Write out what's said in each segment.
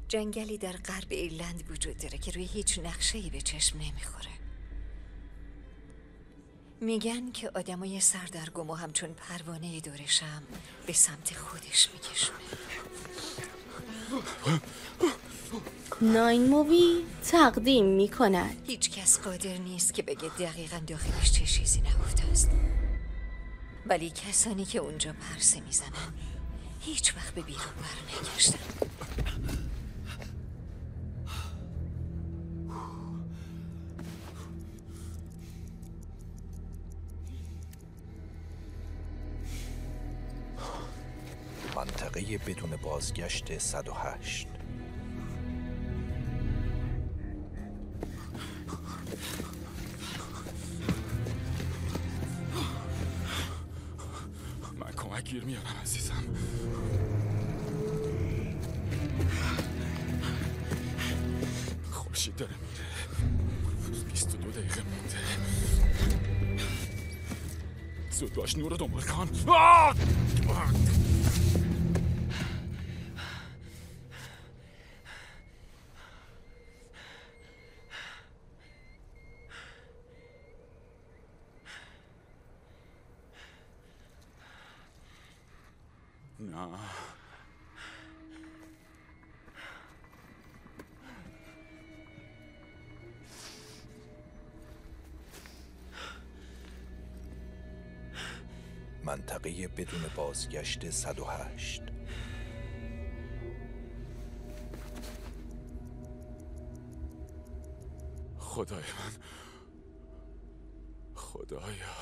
جنگلی در غرب ایرلند وجود داره که روی هیچ نقشه‌ای به چشم نمیخوره. میگن که آدمای سردرگم و همچون پروانه دورشم به سمت خودش میکشونه. ناین مووی تقدیم میکند. هیچ کس قادر نیست که بگه دقیقاً داخلش چه چیزی نهفته است، ولی کسانی که اونجا پرسه میزنن هیچ وقت به بیرون برنگشتن. منطقه بدون بازگشت 108. من کمک گیر میارم عزیزم. خورشید داره میره. 22 دقیقه مونده. زود باش، نور رو دنبال کن. نه. منطقه بدون بازگشت 108. خدای من، خدایا.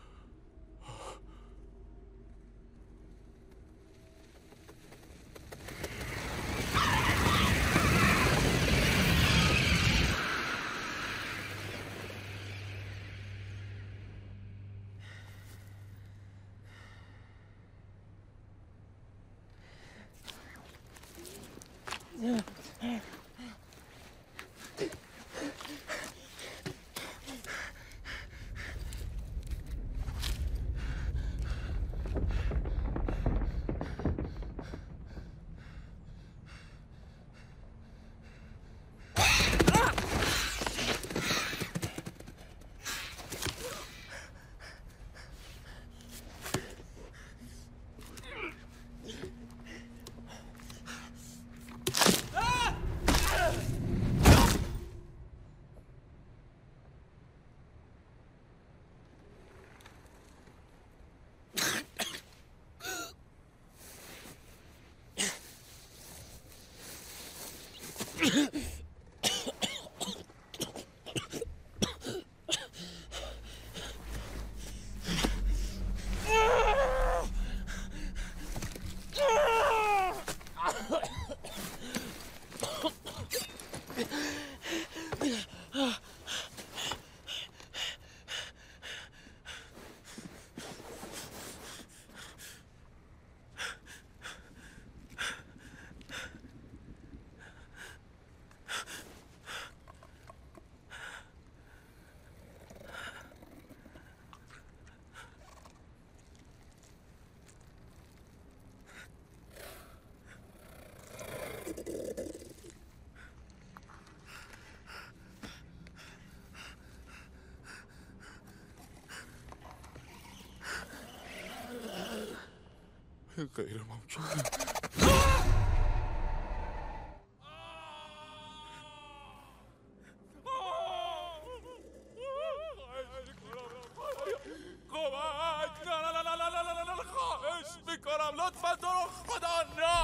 غیر ممکنه. خواهش میکنم لطفا تو رو خدا نه.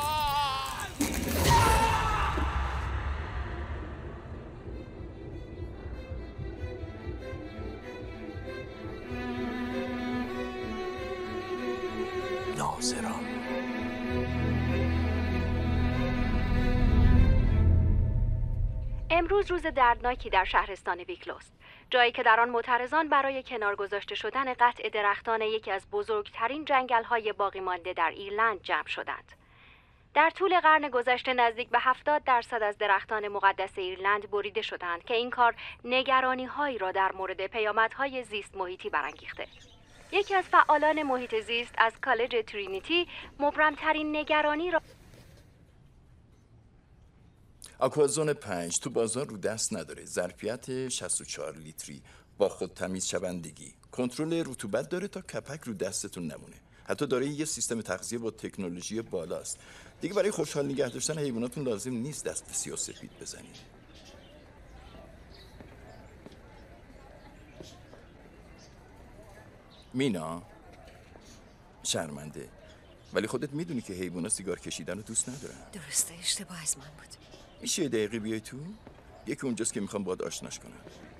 ناظران. امروز روز دردناکی در شهرستان ویکلوست، جایی که در آن معترضان برای کنار گذاشته شدن قطع درختان یکی از بزرگترین جنگل‌های باقی مانده در ایرلند جمع شدند. در طول قرن گذشته نزدیک به 70% از درختان مقدس ایرلند بریده شدند که این کار نگرانی‌هایی را در مورد پیامدهای زیست محیطی برانگیخته. یکی از فعالان محیط زیست از کالج ترینیتی مبرمترین نگرانی را آکوازون 5 تو بازار رو دست نداره. ظرفیت 64 لیتری با خود تمیز شوندگی. کنترل رطوبت داره تا کپک رو دستتون نمونه. حتی داره یه سیستم تغذیه با تکنولوژی بالاست. دیگه برای خوشحال نگه داشتن حیواناتون لازم نیست دست به سیاه و سفید بزنید. مینا شرمنده، ولی خودت میدونی که حیوونا سیگار کشیدن رو دوست ندارن. درسته، اشتباه از من بود. میشه یه دقیقه بیای تو؟ یکی اونجاست که میخوام باهات آشناش کنم.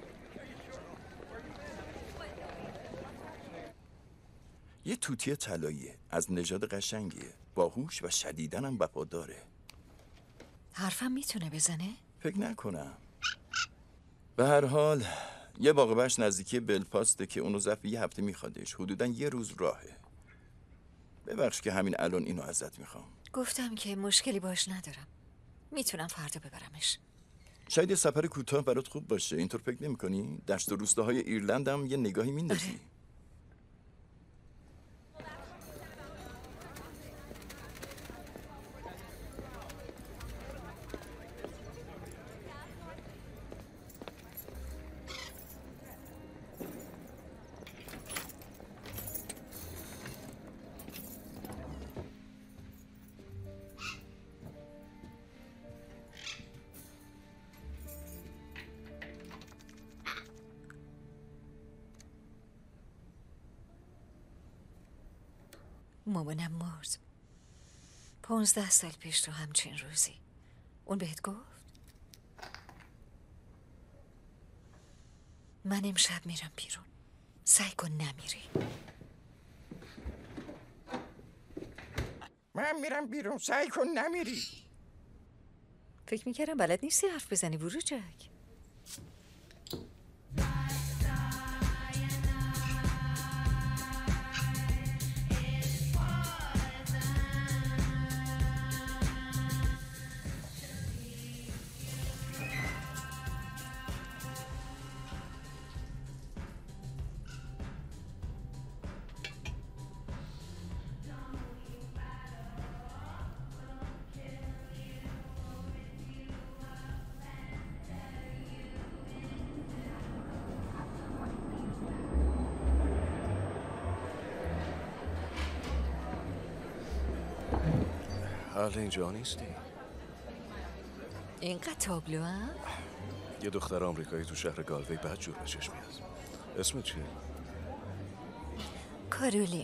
یه توتی طلاییه، از نژاد قشنگیه، باهوش و شدیداً هم وفاداره. حرفم میتونه بزنه؟ فکر نکنم. به هر حال یه باغبش نزدیکی بلفاسته که اونو ظرف یه هفته میخوادش. حدوداً یه روز راهه. ببخش که همین الان اینو ازت میخوام. گفتم که مشکلی باش ندارم. میتونم فردا ببرمش. شاید یه سفر کوتاه برات خوب باشه. اینطور فکر نمی‌کنی؟ دشت و روستاهای ایرلند هم یه نگاهی میندازی. مامانم مرد 15 سال پیش تو همچین روزی. اون بهت گفت؟ من امشب میرم بیرون. سعی کن نمیری. من میرم بیرون، سعی کن نمیری. فکر میکردم بلد نیستی حرف بزنی بروجک. حال اینجا نیستی؟ اینقدر تابلو هم؟ یه دختر آمریکایی تو شهر گالوی بد جور به چشم میاد. اسمت چیه؟ کارولین.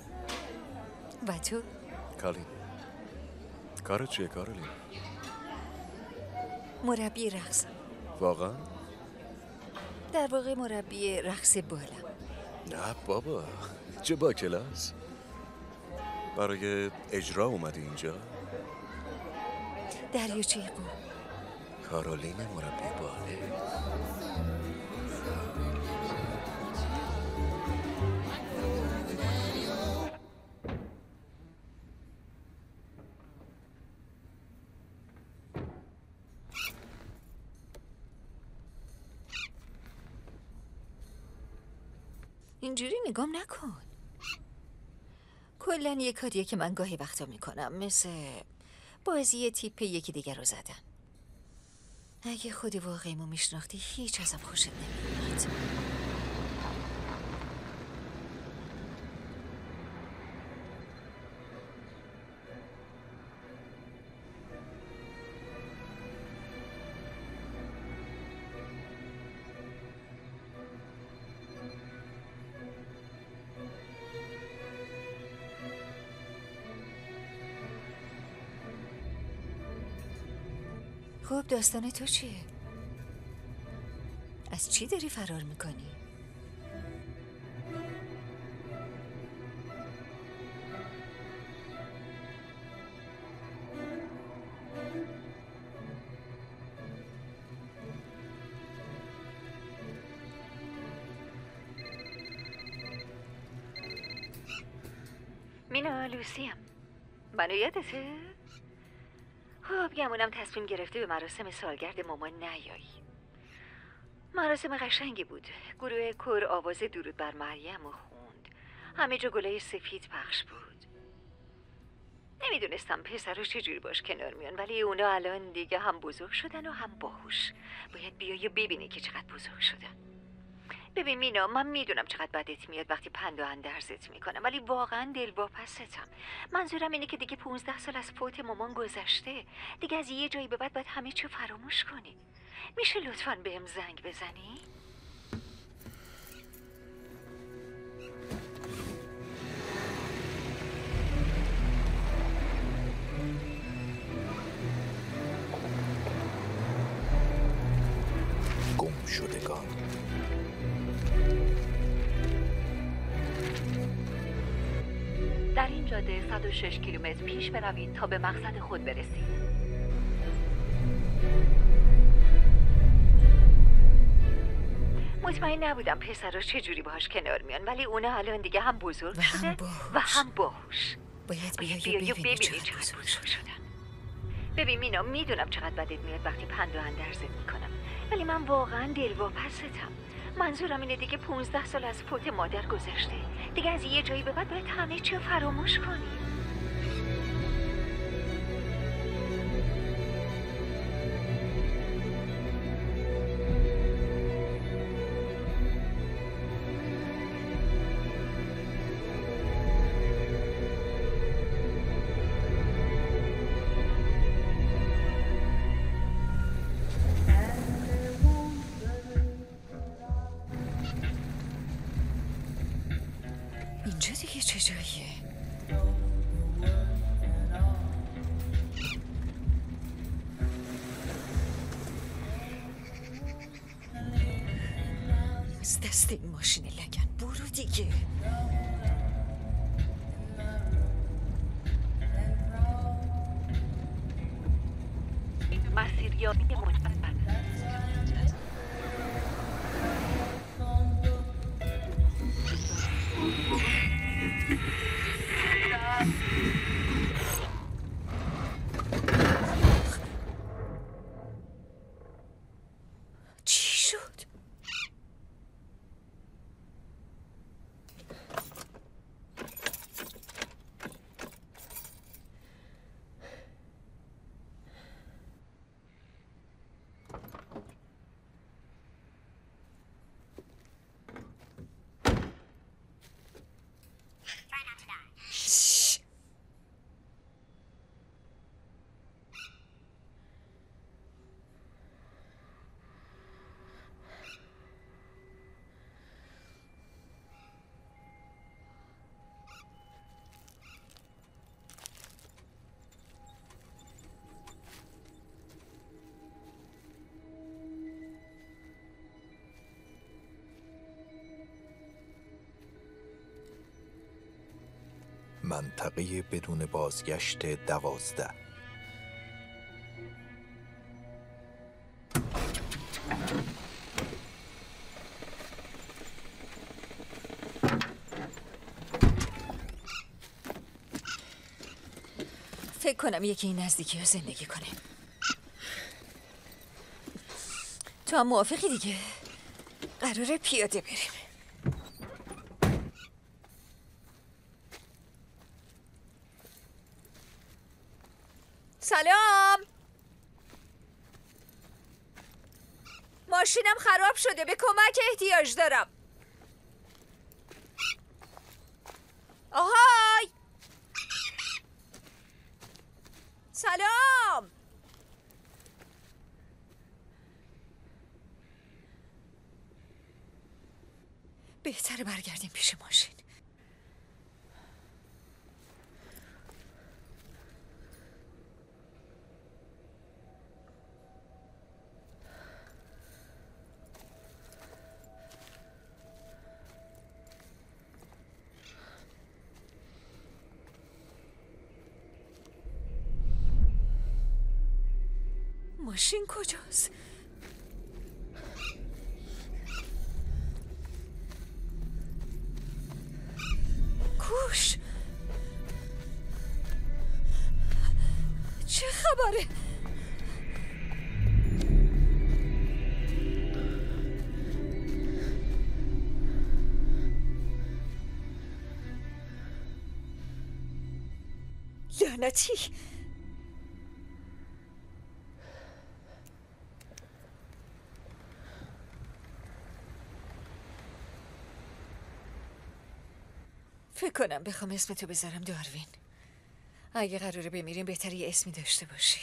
و تو؟ کالین. کارت چیه کارولین؟ مربی رقصم. واقعا؟ در واقع مربی رقص بالم. نه بابا، چه با کلاس؟ برای اجرا اومدی اینجا؟ دریاچه قم. کارولین مربی باله. اینجوری نگام نکن. کلن یه کاریه که من گاهی وقتا میکنم، مثل بازی تیپ یکی دیگر رو زدن. اگه خود واقعیمو میشناختی هیچ ازم خوشت نمیاد. خب داستان تو چیه؟ از چی داری فرار میکنی؟ مینا، لوسیم. منو یادته؟ خب گمونم تصمیم گرفته به مراسم سالگرد مامان نیایی. مراسم قشنگی بود. گروه کور آواز درود بر مریم رو خوند. همه جا گلای سفید پخش بود. نمیدونستم پسر رو چجوری باش کنار میان، ولی اونا الان دیگه هم بزرگ شدن و هم باهوش. باید بیای و ببینی که چقدر بزرگ شدن. ببین مینا، من میدونم چقدر بدت میاد وقتی پند و اندرزت میکنم، ولی واقعا دلواپستم. منظورم اینه که دیگه 15 سال از فوت مامان گذشته. دیگه از یه جایی به بعد باید همه چی فراموش کنی. میشه لطفاً بهم زنگ بزنی؟ گم شدگان. در این جاده 106 کیلومتر پیش بروید تا به مقصد خود برسید. مطمئن نبودم پسرا چجوری باهاش کنار میان، ولی اونا الان دیگه هم بزرگ شده و هم باهوش. باید بیای و ببینی چقدر چقدر بزرگ بزرگ شدن. ببین مینا، میدونم چقدر بدت میاد وقتی پند و اندرزت میکنم، ولی من واقعا دلواپستم. منظورم اینه دیگه 15 سال از فوت مادر گذشته. دیگه از یه جایی به بعد باید همه چی رو فراموش کنی. اینجا دیگه چه جاییه؟ از دست این ماشین لگن برو دیگه. مسیریابی مطمئن. چی شد؟ منطقه بدون بازگشت 12. فکر کنم یکی این نزدیکی ها زندگی کنه. تو هم موافقی دیگه؟ قراره پیاده بریم. سلام. ماشینم خراب شده، به کمک احتیاج دارم. آهای سلام. بهتره برگردیم پیش ماشین. ماشین کجاست؟ کوش چه خبره؟ لعنتی. فکر کنم بخوام اسمتو بذارم داروین. اگه قراره بمیریم بهتره یه اسمی داشته باشی.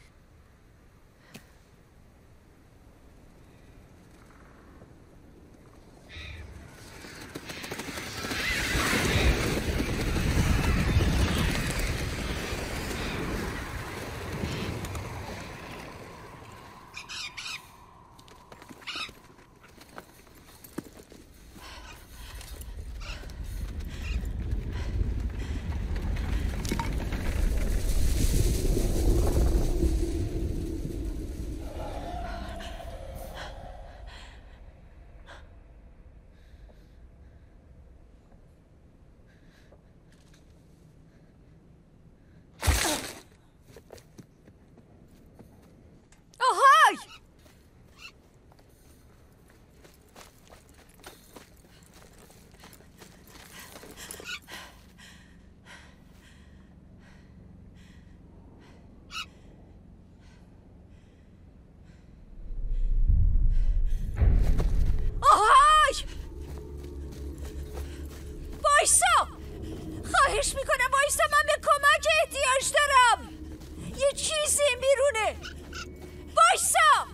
خواهش میکنم وایسا، من به کمک احتیاج دارم. یه چیزی بیرونه. وایسا.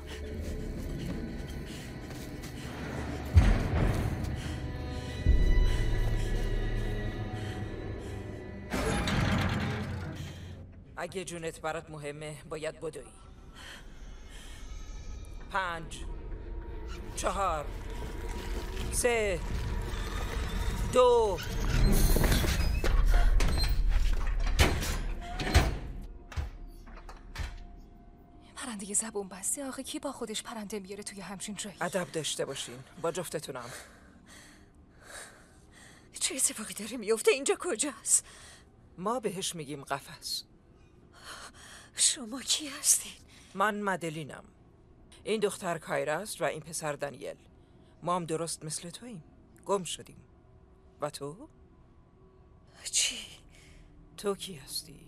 اگه جونت برات مهمه باید بدوی. 5 4 3 2 پرنده زبون بسته. آخه کی با خودش پرنده میاره توی همچین جایی؟ ادب داشته باشین با جفتتونم. چه اتفاقی داره میفته؟ اینجا کجاست؟ ما بهش میگیم قفس. شما کی هستین؟ من مدلینم. این دختر کایرا است و این پسر دانیل. ما هم درست مثل توییم. گم شدیم. و تو؟ چی؟ تو کی هستی؟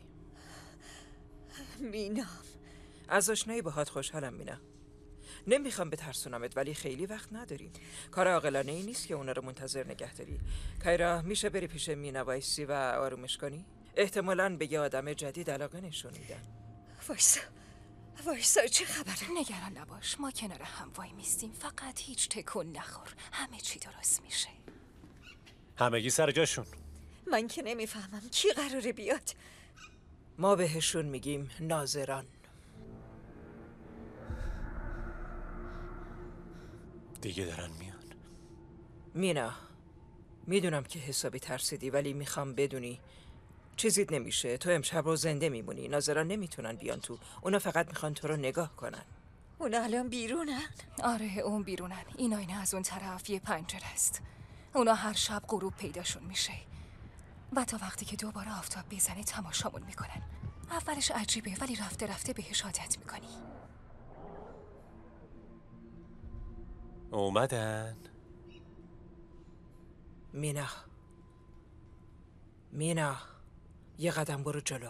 مینا. از آشنایی باهات خوشحالم مینا. نمیخوام بترسونمت ولی خیلی وقت نداریم. کار عاقلانه ای نیست که اونا رو منتظر نگه داری. کایرا میشه بری پیش مینا وایسی و آرومش کنی؟ احتمالاً به یه آدم جدید علاقه نشون میدن. وایسا چه خبره؟ نگران نباش، ما کنار هم وای میستیم. فقط هیچ تکون نخور، همه چی درست میشه. همگی سر جاشون. من که نمیفهمم کی قراره بیاد. ما بهشون میگیم ناظران. دیگه دارن میان. مینا، میدونم که حسابی ترسیدی ولی میخوام بدونی چیزیت نمیشه. تو امشب رو زنده میمونی. ناظران نمیتونن بیان تو. اونا فقط میخوان تو رو نگاه کنن. اونا الان بیرونن؟ آره اون بیرونن. این آینه از اون طرف یه پنجره است. اونا هر شب غروب پیداشون میشه و تا وقتی که دوباره آفتاب بزنه تماشامون میکنن. اولش عجیبه ولی رفته رفته بهش عادت میکنی. اومدن. مینا یه قدم برو جلو.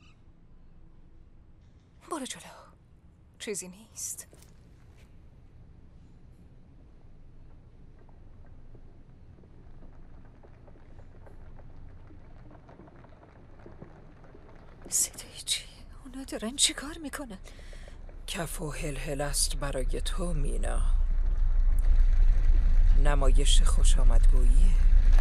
برو جلو، چیزی نیست. صدای چیه؟ اونا دارن چی کار میکنن؟ کف و هلهل است برای تو مینا. نمایش خوش آمدگوییه.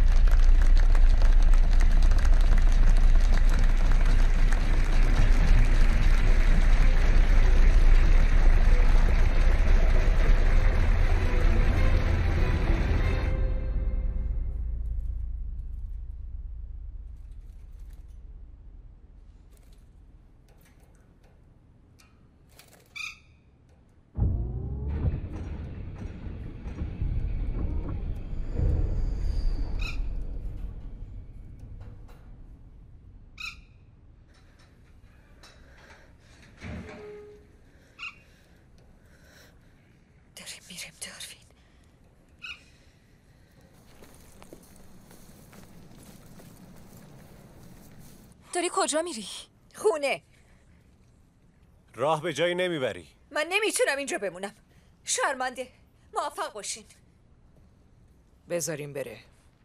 میریم داروین. داری کجا میری؟ خونه. راه به جایی نمیبری. من نمیتونم اینجا بمونم. شرمنده. موفق باشین. بذاریم بره.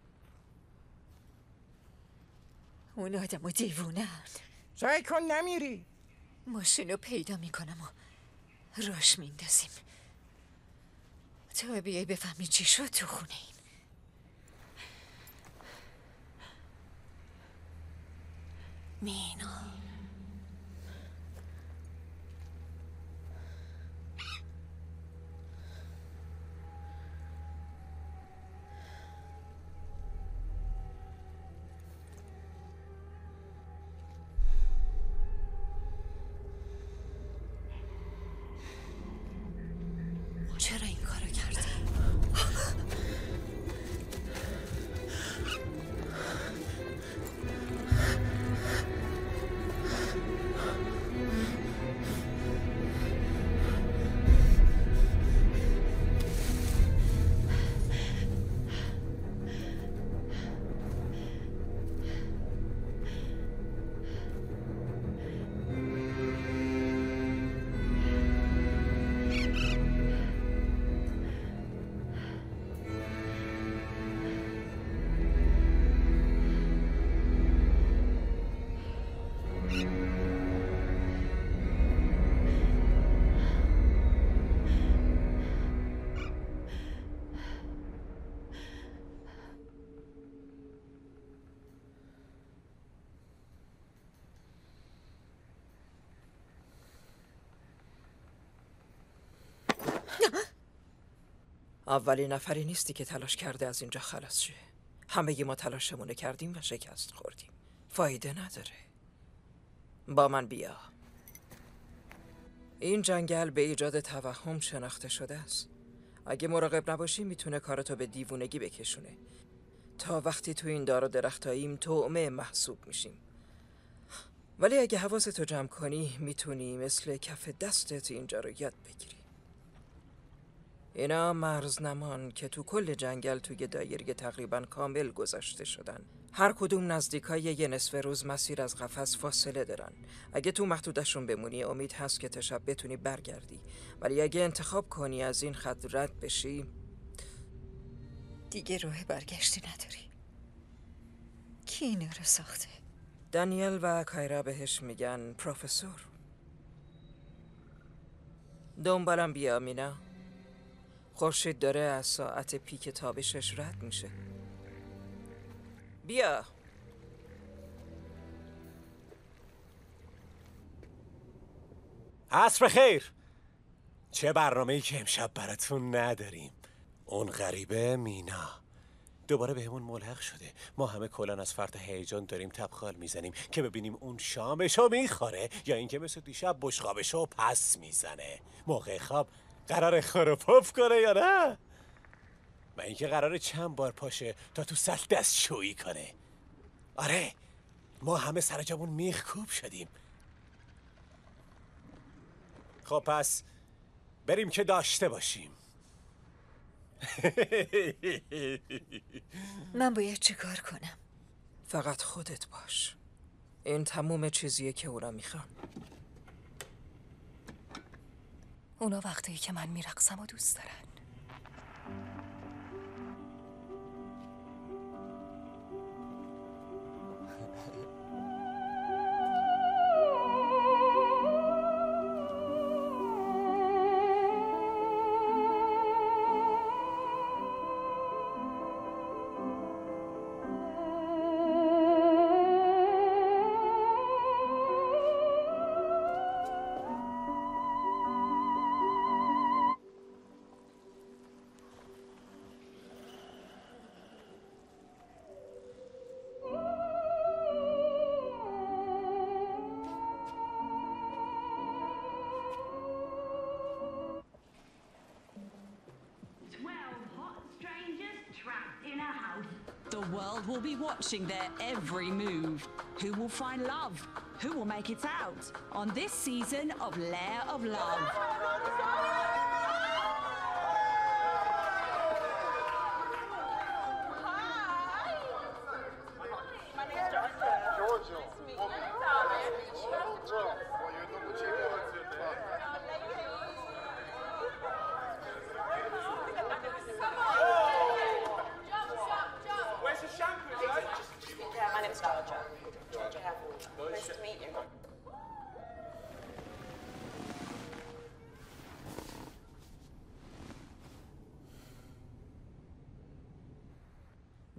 اون آدمو دیوونن. سعی کن نمیری. ماشینو پیدا میکنم و راش میندازیم. تو بیای بفهمی چی شد تو خونه ایم. مینا چرا این کارو کردی؟ اولین نفری نیستی که تلاش کرده از اینجا خلاص شه. همه ما تلاشمونه کردیم و شکست خوردیم. فایده نداره. با من بیا. این جنگل به ایجاد توهم شناخته شده است. اگه مراقب نباشی میتونه کارتو به دیوونگی بکشونه. تا وقتی تو این دار و درختاییم طعمه محسوب میشیم. ولی اگه حواستو جمع کنی میتونی مثل کف دستت اینجا رو یاد بگیری. اینا مرزنمان که تو کل جنگل توی دایره تقریبا کامل گذاشته شدن. هر کدوم نزدیکای یه نصف روز مسیر از قفس فاصله دارن. اگه تو محدودشون بمونی امید هست که تا شب بتونی برگردی. ولی اگه انتخاب کنی از این خط رد بشی دیگه راه برگشتی نداری. کی اینا رو ساخته؟ دانیل و کایرا بهش میگن پروفسور. دنبالم بیا مینا. خورشید داره از ساعت پیک تابشش رد میشه. بیا. عصر خیر. چه برنامه‌ای که امشب براتون نداریم. اون غریبه مینا دوباره بهمون ملحق شده. ما همه کلان از فرط هیجان داریم تبخال میزنیم که ببینیم اون شامشو میخوره یا اینکه مثل دیشب بشقابشو پس میزنه. موقع خواب قراره خور و پف کنه یا نه؟ و اینکه قراره چند بار پاشه تا تو سطل دستشویی کنه. آره ما همه سر جامون میخ کوب شدیم. خب پس بریم که داشته باشیم. من باید چه کار کنم؟ فقط خودت باش. این تموم چیزیه که اونا میخوان. اونا وقتی که من میرقصم و دوست دارن. The world will be watching their every move. Who will find love? Who will make it out on this season of Lair of Love? My name's Georgia. Georgia.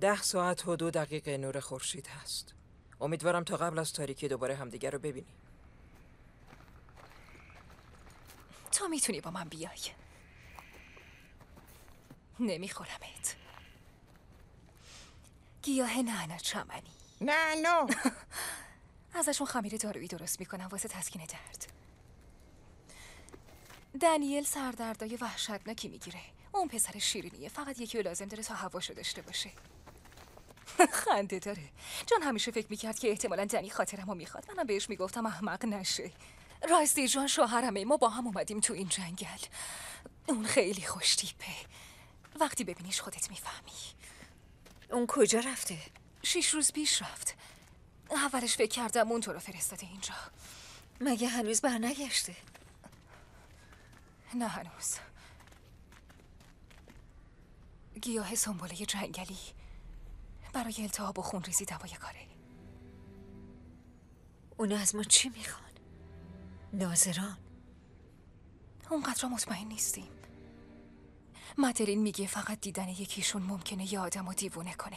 10 ساعت و 2 دقیقه نور خورشید هست. امیدوارم تا قبل از تاریکی دوباره همدیگه رو ببینیم. تو میتونی با من بیای. نمیخورمت. گیاه نعنا چمنی. نعنا. ازشون خمیر دارویی درست میکنم واسه تسکین درد. دنیل سردردای وحشتناکی میگیره. اون پسر شیرینیه، فقط یکی لازم داره تا هواشو داشته باشه. خنده داره، جان همیشه فکر میکرد که احتمالاً دنی خاطرمو میخواد. منم بهش میگفتم احمق نشه. راستی جان شوهرمه، ما با هم اومدیم تو این جنگل. اون خیلی خوش تیپه. وقتی ببینیش خودت میفهمی. اون کجا رفته؟ 6 روز پیش رفت. اولش فکر کردم اون تو رو فرستاده اینجا. مگه هنوز برنگشته؟ نه هنوز. گیاه سنبله جنگلی برای التهاب و خونریزی دوای کاره. اونا از ما چی میخوان؟ ناظران؟ اونقدر مطمئن نیستیم. مدرین میگه فقط دیدن یکیشون ممکنه یه آدم رو دیوونه کنه.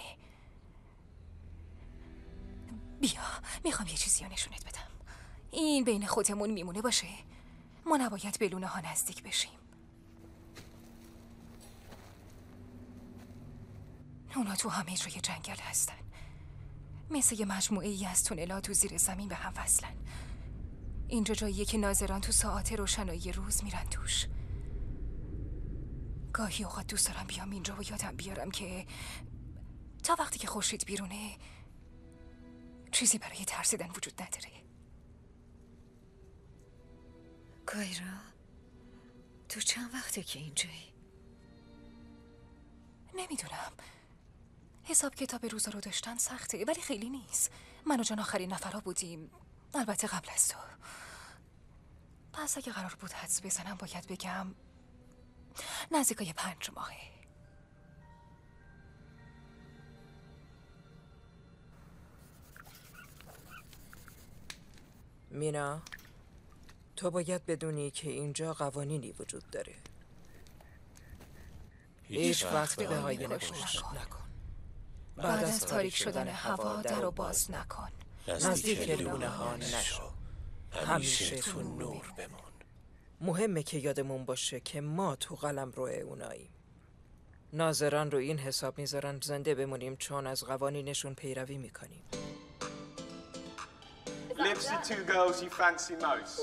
بیا، میخوام یه چیزی رو نشونت بدم. این بین خودمون میمونه باشه. ما نباید به لونه ها نزدیک بشیم. اونا تو همه جای جنگل هستن. مثل یه مجموعه ای از تونل‌ها تو زیر زمین به هم وصلن. اینجا جاییه که ناظران تو ساعات روشنایی روز میرن توش. گاهی اوقات دوست دارم بیام اینجا و یادم بیارم که تا وقتی که خورشید بیرونه چیزی برای ترسیدن وجود نداره. کایرا، تو چند وقته که اینجایی؟ نمیدونم. حساب کتاب روزا رو داشتن سخته ولی خیلی نیست. من و جان آخرین نفرها بودیم، البته قبل از تو. پس اگه قرار بود حدس بزنم باید بگم نزدیکای 5 ماهه. مینا، تو باید بدونی که اینجا قوانینی وجود داره. هیچ وقت به آینه پشت نکن. بعد از تاریک شدن هوا در رو باز نکن. نزدیک لونه ها نشو. همیشه تو نور بمون. مهمه که یادمون باشه که ما تو قلمرو اوناییم. ناظران رو این حساب میذارن زنده بمونیم چون از قوانینشون پیروی میکنیم. Lips the 2 girls you fancy most.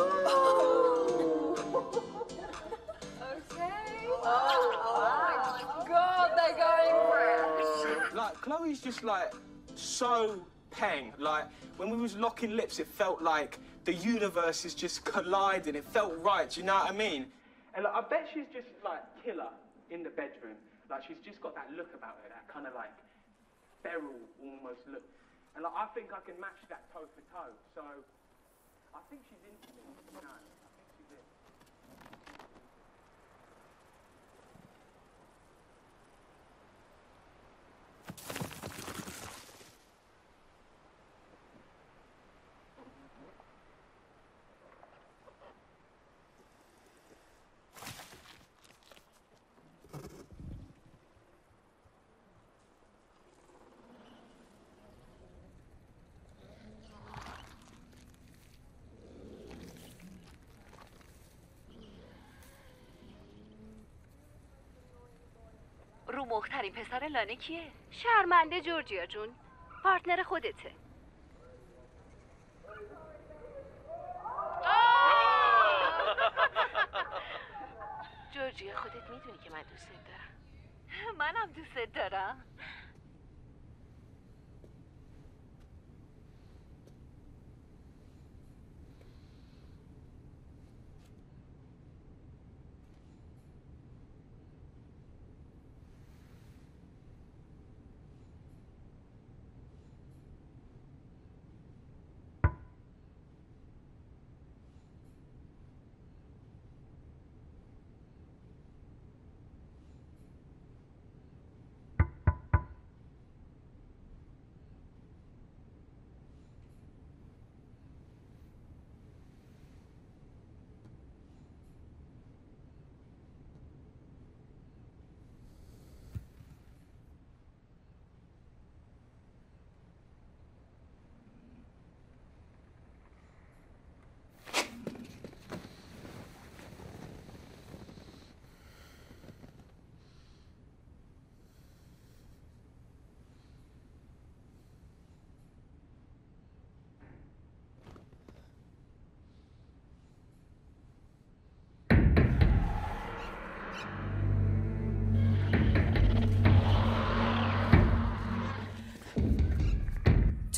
God, they're going for it. Like, Chloe's just like so peng. Like, when we was locking lips, it felt like the universe is just colliding. It felt right, do you know what I mean? And like, I bet she's just like killer in the bedroom. Like, she's just got that look about her, that kind of like feral almost look. And like, I think I can match that toe for toe. So, I think she's into me, you know. I think she's in. رو مخترین پسر لانه کیه؟ شرمنده جورجیا جون، پارتنر خودته. جورجیا، خودت میدونی که من دوست دارم. منم دوست دارم.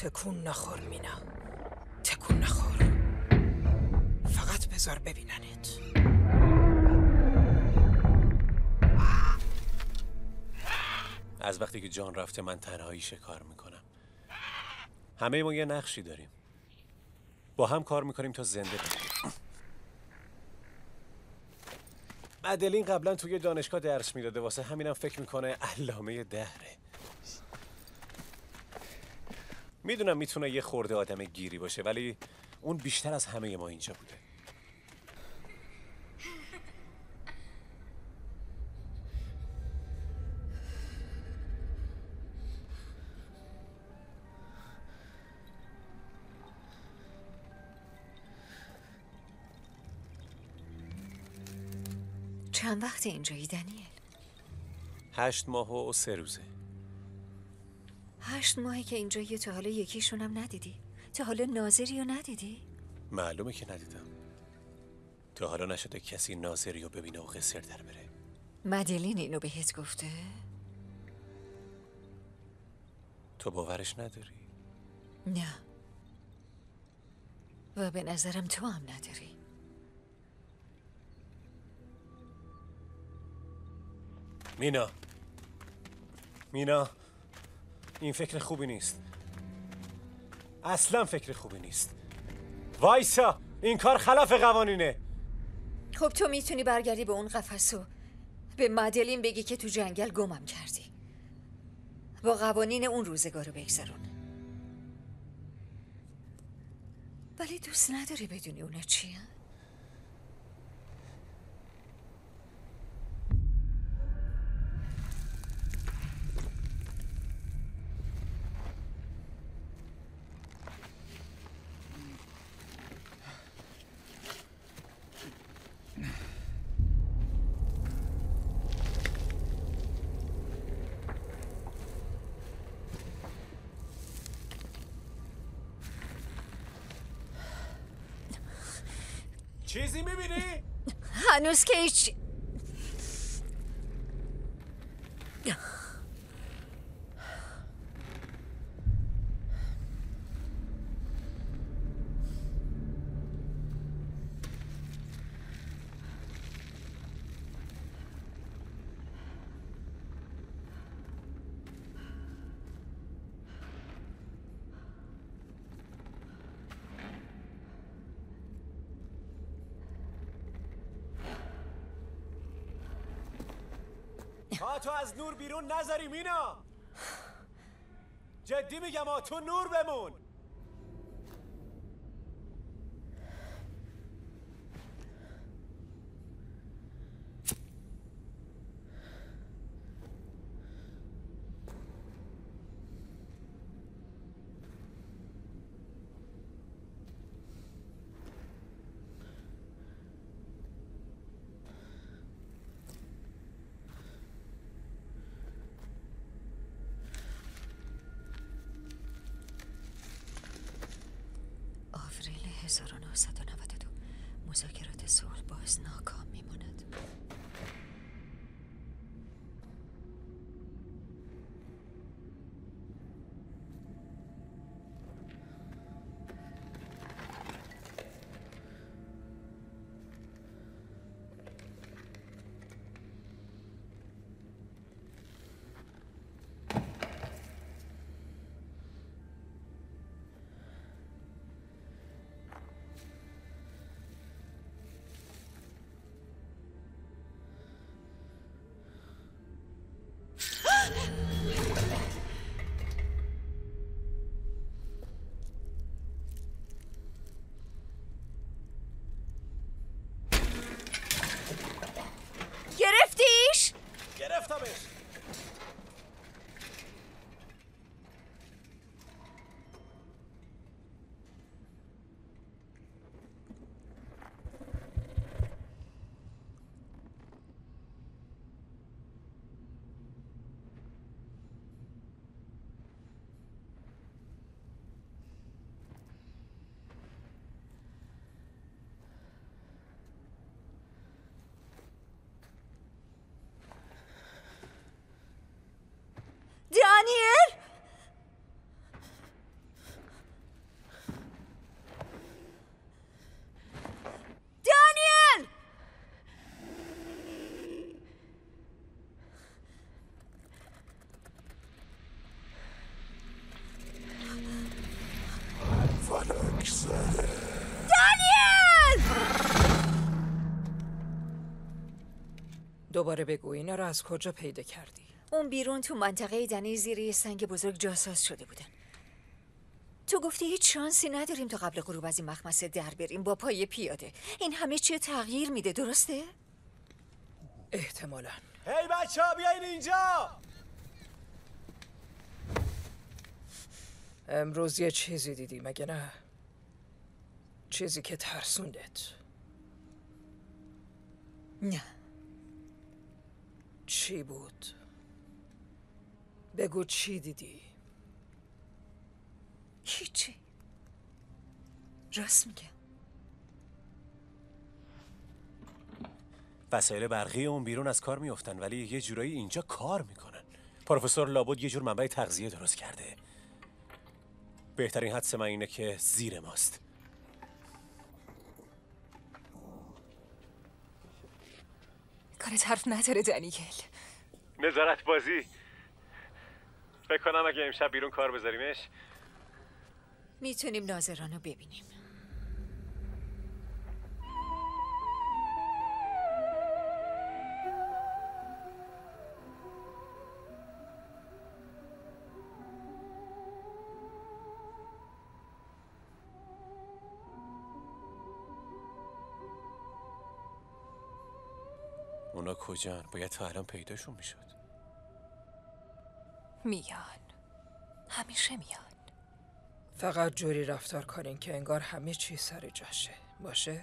تکون نخور مینا، تکون نخور. فقط بذار ببیننت. از وقتی که جان رفته من تنهایی شکار میکنم. همه ما یه نقشی داریم، با هم کار میکنیم تا زنده بمونیم. مدلین قبلا توی دانشگاه درس میداده، واسه همینم فکر میکنه علامه دهره. میدونم میتونه یه خورده آدم گیری باشه، ولی اون بیشتر از همه ما اینجا بوده. چند وقت اینجایی دنیل؟ 8 ماه و 3 روزه. 8 ماهی که اینجایی، تا حالا یکیشونم ندیدی؟ تا حالا ناظری رو ندیدی؟ معلومه که ندیدم. تا حالا نشده کسی ناظری رو ببینه و قصر در بره. مدلین اینو بهت گفته؟ تو باورش نداری؟ نه، و به نظرم تو هم نداری. مینا، این فکر خوبی نیست. اصلا فکر خوبی نیست. وایسا، این کار خلاف قوانینه. خب تو میتونی برگردی به اون قفس و به مدلین بگی که تو جنگل گمم کردی، با قوانین اون روزگارو بگذرون. ولی دوست نداری بدونی اونا چیه؟ چیزی میبینی؟ هنوز که هیچ. تو از نور بیرون نذاری مینا. جدی میگم، تو نور بمون. آوریل 1992 مذاکرات صلح باز ناکام میماند. دوباره بگو اینا رو از کجا پیدا کردی؟ اون بیرون تو منطقه دنی زیر یه سنگ بزرگ جاساز شده بودن. تو گفتی هیچ شانسی نداریم تا قبل غروب از این مخمسه در بریم با پای پیاده. این همه چی تغییر میده، درسته؟ احتمالاً. هی بچه‌ها بیاین اینجا. امروز یه چیزی دیدی مگه نه؟ چیزی که ترسوندت. نه. چی بود؟ بگو چی دیدی؟ هیچی. راست میگم. وسایل برقی اون بیرون از کار میافتن ولی یه جورایی اینجا کار میکنن. پروفسور لابد یه جور منبع تغذیه درست کرده. بهترین حدس من اینه که زیر ماست. کارت حرف نداره دنیل. نظارت بازی. فکر کنم اگه امشب بیرون کار بذاریمش میتونیم ناظرانو ببینیم. اونا کجان؟ باید تا الان پیداشون میشد. میان. همیشه میان. فقط جوری رفتار کنین که انگار همه چی سر جاشه. باشه؟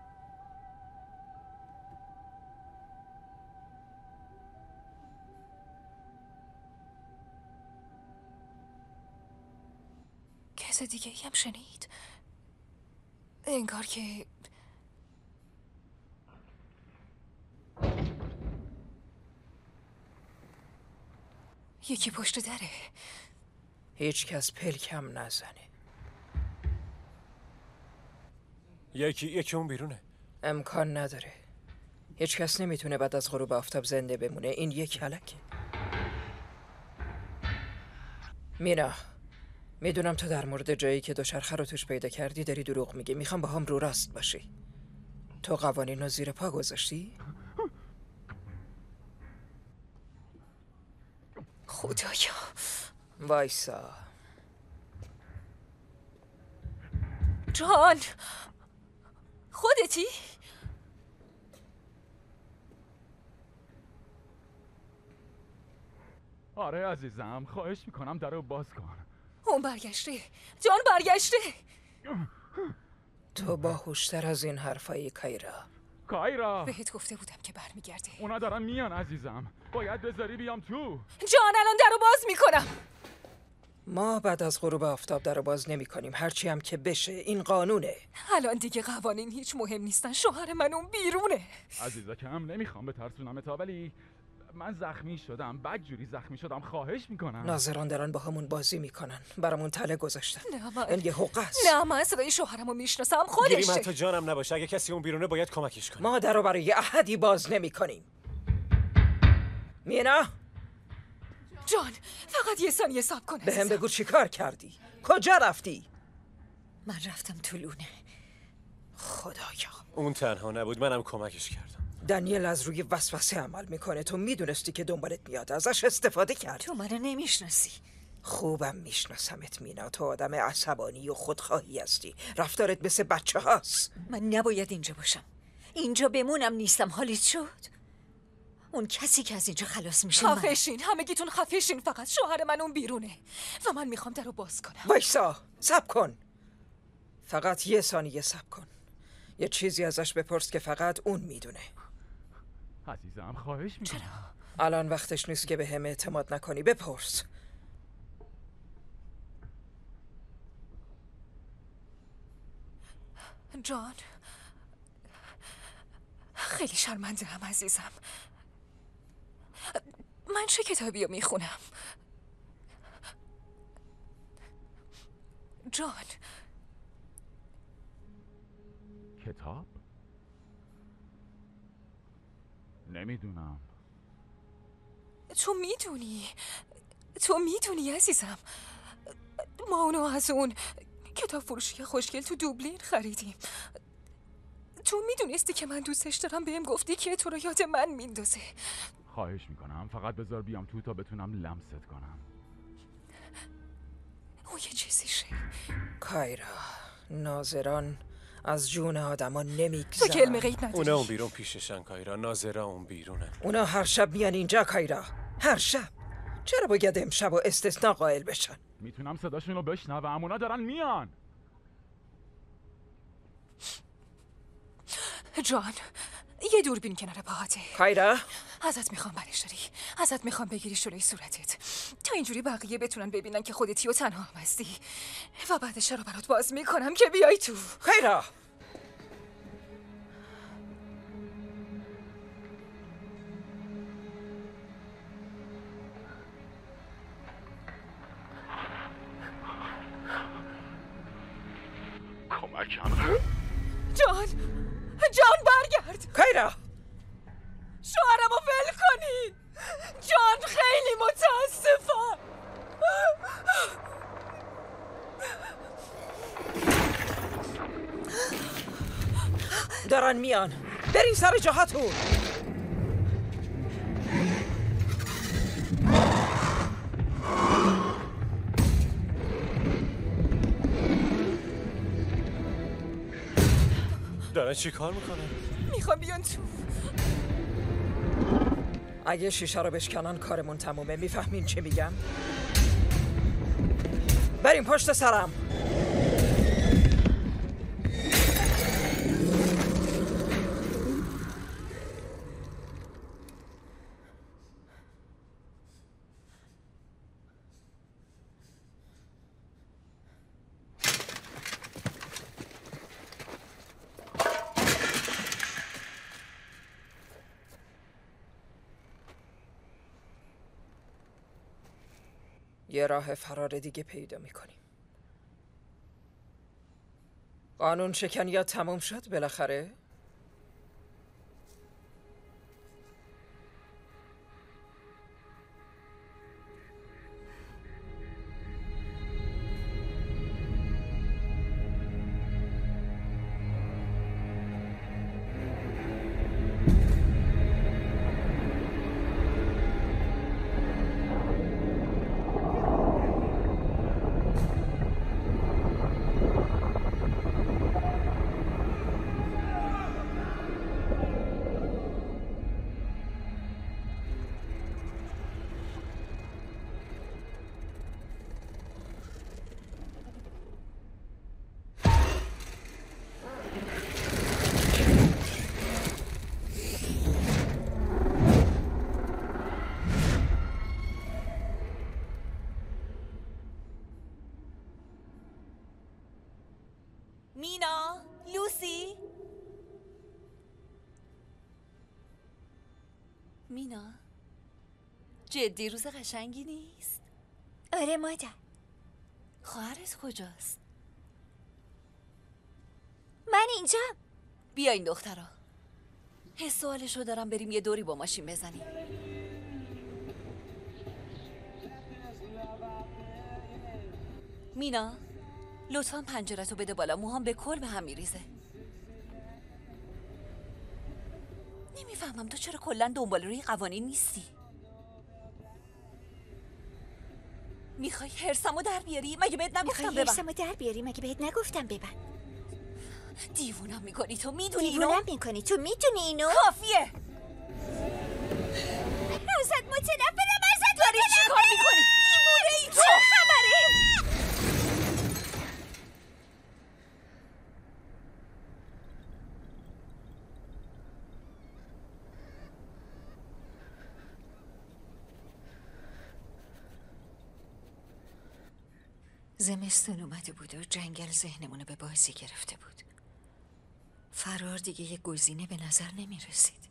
کس دیگه هم شنید؟ انگار که یکی پشت دره. هیچ کس پلکم نزنه. یکی اون بیرونه. امکان نداره. هیچ کس نمیتونه بعد از غروب آفتاب زنده بمونه. این یک کلکه. مینا، میدونم تو در مورد جایی که دوچرخه رو توش پیدا کردی داری دروغ میگی. میخوام با هم رو راست باشی. تو قوانین رو زیر پا گذاشتی؟ خدایا. وایسا. جان، خودتی؟ آره عزیزم، خواهش میکنم درو باز کن. اون برگشته. جان برگشته. تو باهوشتر از این حرفایی کایرا. بهت گفته بودم که برمیگرده. اونا دارن میان عزیزم، باید بذاری بیام تو. جان الان درو باز میکنم. ما بعد از غروب آفتاب درو باز نمی کنیم. هرچی هم که بشه. این قانونه. الان دیگه قوانین هیچ مهم نیستن. شوهر من اون بیرونه. عزیزکم نمیخوام بترسونم تا، ولی من زخمی شدم، بدجوری زخمی شدم. خواهش میکنم. ناظران دارن با همون بازی میکنن. برامون تله گذاشتن. نه من این یه حقه است. نه من صدای شوهرمو میشناسم. خودشه. گیریم حتی جانم نباشه. اگه کسی اون بیرونه باید کمکش کنه. ما درو برای احدی باز نمی کنیم. مینا، جان فقط یه ثانیه صبر کن. به هم بگو چی کار کردی؟ کجا رفتی؟ من رفتم تو لونه. خدایا. اون تنها نبود، منم کمکش کردم. دنیل از روی وسوسه عمل میکنه. تو میدونستی که دنبالت میاد، ازش استفاده کردی. تو منو نمیشناسی. خوبم میشناسمت مینا. تو آدم عصبانی و خودخواهی هستی. رفتارت مثل بچه هاست. من نباید اینجا باشم. اینجا بمونم نیستم. حالیت شد؟ اون کسی که از اینجا خلاص میشه خفشین. همگیتون خفشین. فقط شوهر من اون بیرونه و من میخوام درو باز کنم. وایسا، صبر کن. فقط یه ثانیه صبر کن. یه چیزی ازش بپرس که فقط اون میدونه. عزیزم خواهش میکنم. چرا؟ الان وقتش نیست که به هم اعتماد نکنی. بپرس. جان خیلی شرمنده هم عزیزم. من چه کتابی رو میخونم؟ جان کتاب؟ نمیدونم. تو میدونی عزیزم. ما اونو از اون کتاب فروشی خوشگل تو دوبلین خریدیم. تو میدونستی که من دوستش دارم، بهم گفتی که تو رو یاد من میندازه. خواهش میکنم فقط بذار بیام تو تا بتونم لمست کنم. او یه چیزیشه. کایرا، ناظران از جون آدما تو نمیگذرن. کلمه غیب نداری. اونا اون بیرون پیششن کایرا، ناظرا اون بیرونن. اونا هر شب میان اینجا کایرا، هر شب. چرا باید امشب و استثناء قائل بشن؟ میتونم صداشون رو بشنوم، اونا دارن میان. جان، یه دوربین کنار پاهاته. کایرا، ازت میخوام برش داری. ازت میخوام بگیری جلوی صورتت تا اینجوری بقیه بتونن ببینن که خودتی و تنها هم هستی، و بعدش رو برات باز میکنم که بیای تو. کایرا، کمکم. جان برگرد. کایرا، شوهرمو ول کنین. جان خیلی متاسفم. دارن میان، برین سر جاهاتون. دارن چی کار میکنن؟ میخوام بیان تو. اگه شیشه رو بشکنن کارمون تمومه. میفهمین چی میگم؟ بریم پشت سرم. یه راه فرار دیگه پیدا میکنیم. قانون شکنیات تموم شد بالاخره؟ مینا، لوسی. مینا، جدی روز قشنگی نیست؟ آره مادر. خواهرت کجاست؟ من اینجا. بیاین دخترا، حس و حالشو دارم بریم یه دوری با ماشین بزنیم. مینا، لطفاً پنجرتو بده بالا، موهام به کل به هم میریزه. نمیفهمم تو چرا کلاً دنبال روی قوانین نیستی؟ میخوای حرسمو در بیاری؟ مگه بهت نگفتم ببند؟ حرسمو در بیاری؟ مگه بهت نگفتم ببند؟ دیوونم میکنی تو، میدونی اینو؟ دیوونم میکنی تو، میدونی اینو؟ کافیه. ازت متنفرم، ازت داری چی کار میکنی؟ دیوونه ای تو. چه خبره؟ زمستون اومده بود و جنگل ذهنمونو به بازی گرفته بود. فرار دیگه یه گزینه به نظر نمی رسید.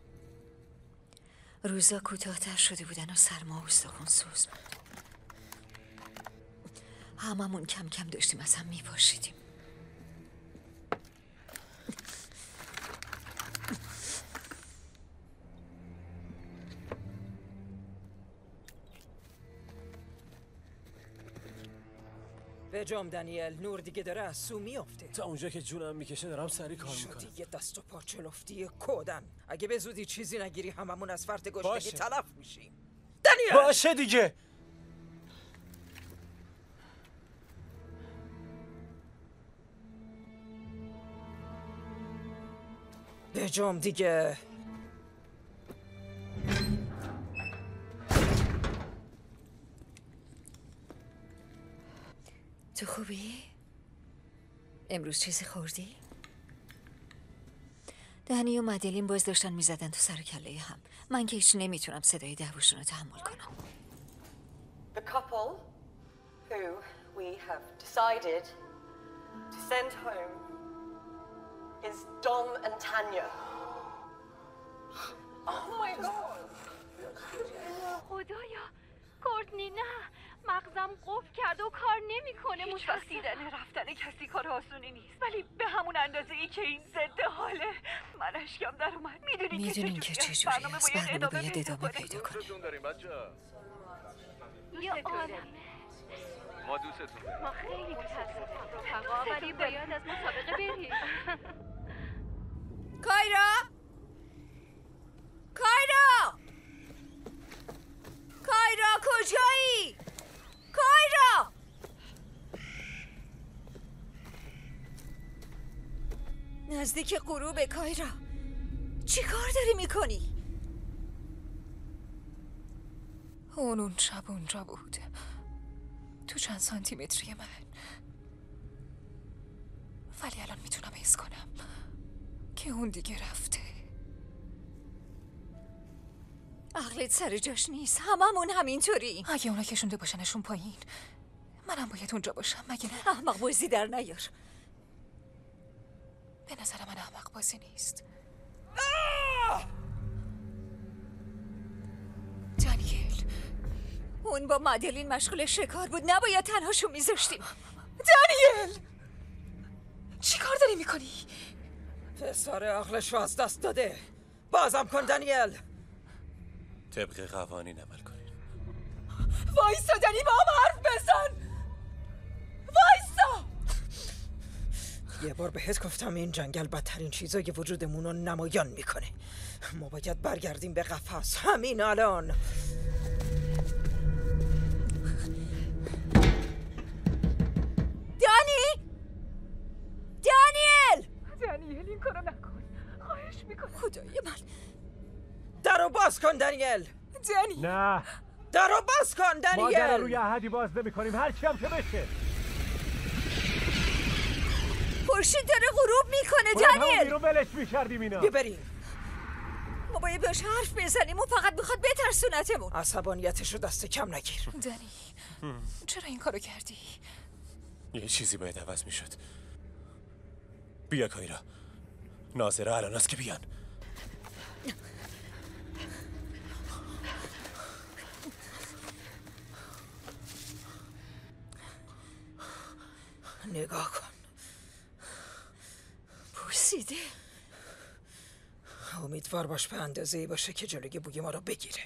روزا کوتاه‌تر شده بودن و سرما و استخون سوز بود. هممون کم کم داشتیم از هم می پاشیدیم. به جام دنیل، نور دیگه داره از سو میافته. تا اونجا که جونم میکشه دارم سری کار میکنم. دیگه دست و پا چلفتی کودن. اگه به زودی چیزی نگیری هممون از فرط گشنگی تلف میشیم. دنیل باشه دیگه. به جام دیگه. تو خوبی؟ امروز چیزی خوردی؟ دنی و مدلین باز داشتن میزدن تو سر کله هم. من که هیچ نمیتونم صدای دعواشون رو تحمل کنم. The couple who we have decided to send home is Dom and Tanya. Oh my god. خدایا کورتنی نه، مغزم قفل کرده و کار نمیکنه. هیچ وقت دیدن رفتن کسی کار آسونی نیست، ولی به همون اندازه ای که این ضد حاله. من اشکم در اومد. میدونین که چجوری است. برنامه باید ادامه پیدا کنه. یا آدمه. ما دوستتون داریم. ما خیلی متاسفم رفقا، ولی باید از مسابقه بریم. کایرا! کایرا! کایرا کجایی؟ کایرا! نزدیک غروب. کایرا چی کار داری میکنی؟ اون شب اونجا بود، تو چند سانتیمتری من، ولی الان میتونم حس کنم که اون دیگه رفته. عقلت سر جاش نیست. هممون همینطوری. اگه اونا کشونده باشنشون پایین، منم باید اونجا باشم، مگه نه؟ احمق بازی در نیار. به نظر من احمق بازی نیست. دانیل، اون با مدلین مشغول شکار بود، نباید تنهاشو میذاشتیم. دانیل چی کار داری میکنی؟ پسر عقلشو از دست داده. بازم کن دنیل. طبق قوانین عمل کنین. وایسا دنی، با هم حرف بزن. وایسا. یه بار بهت گفتم این جنگل بدترین چیزای وجودمون رو نمایان میکنه. ما باید برگردیم به قفس همین الان. دنی! دنیل! دنیل این کارو نکن، خواهش میکنم. خدای من. درو باز کن دنیل. دنی نه، درو باز کن دنیل. ما در روی احدی باز نمی‌کنیم، هر چی هم که بشه. خورشید داره غروب میکنه دنیل. بیرون ولش می‌کردیم اینا. بریم. ما باید باش حرف بزنیم. اون فقط میخواد بترسونتمون. عصبانیتشو دست کم نگیر. دنی چرا این کارو کردی؟ یه چیزی باید عوض میشد. بیا کایرا، ناظره الان است که بیان. نگاه کن. پوسیده. امیدوار باش به اندازه‌ای باشه که جلوی بوی ما رو بگیره.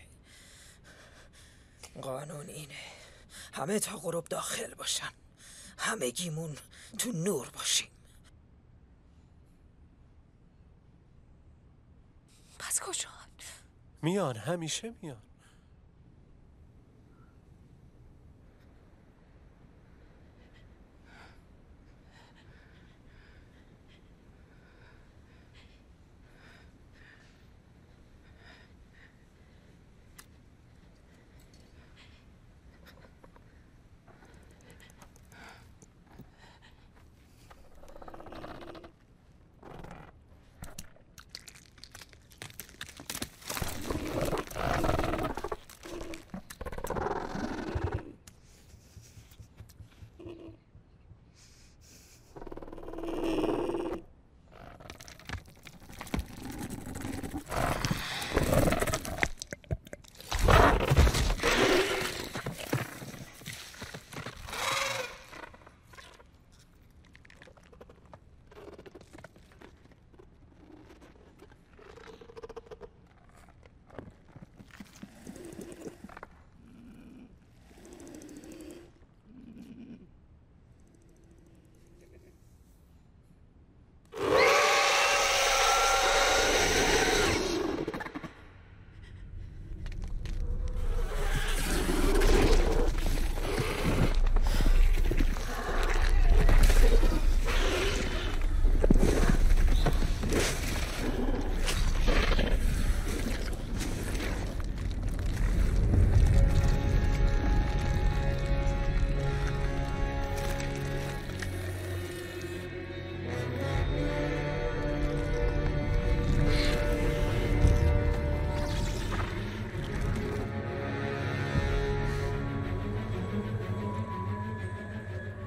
قانون اینه، همه تا غروب داخل باشن، همگیمون تو نور باشیم. پس کجان؟ میان، همیشه میان.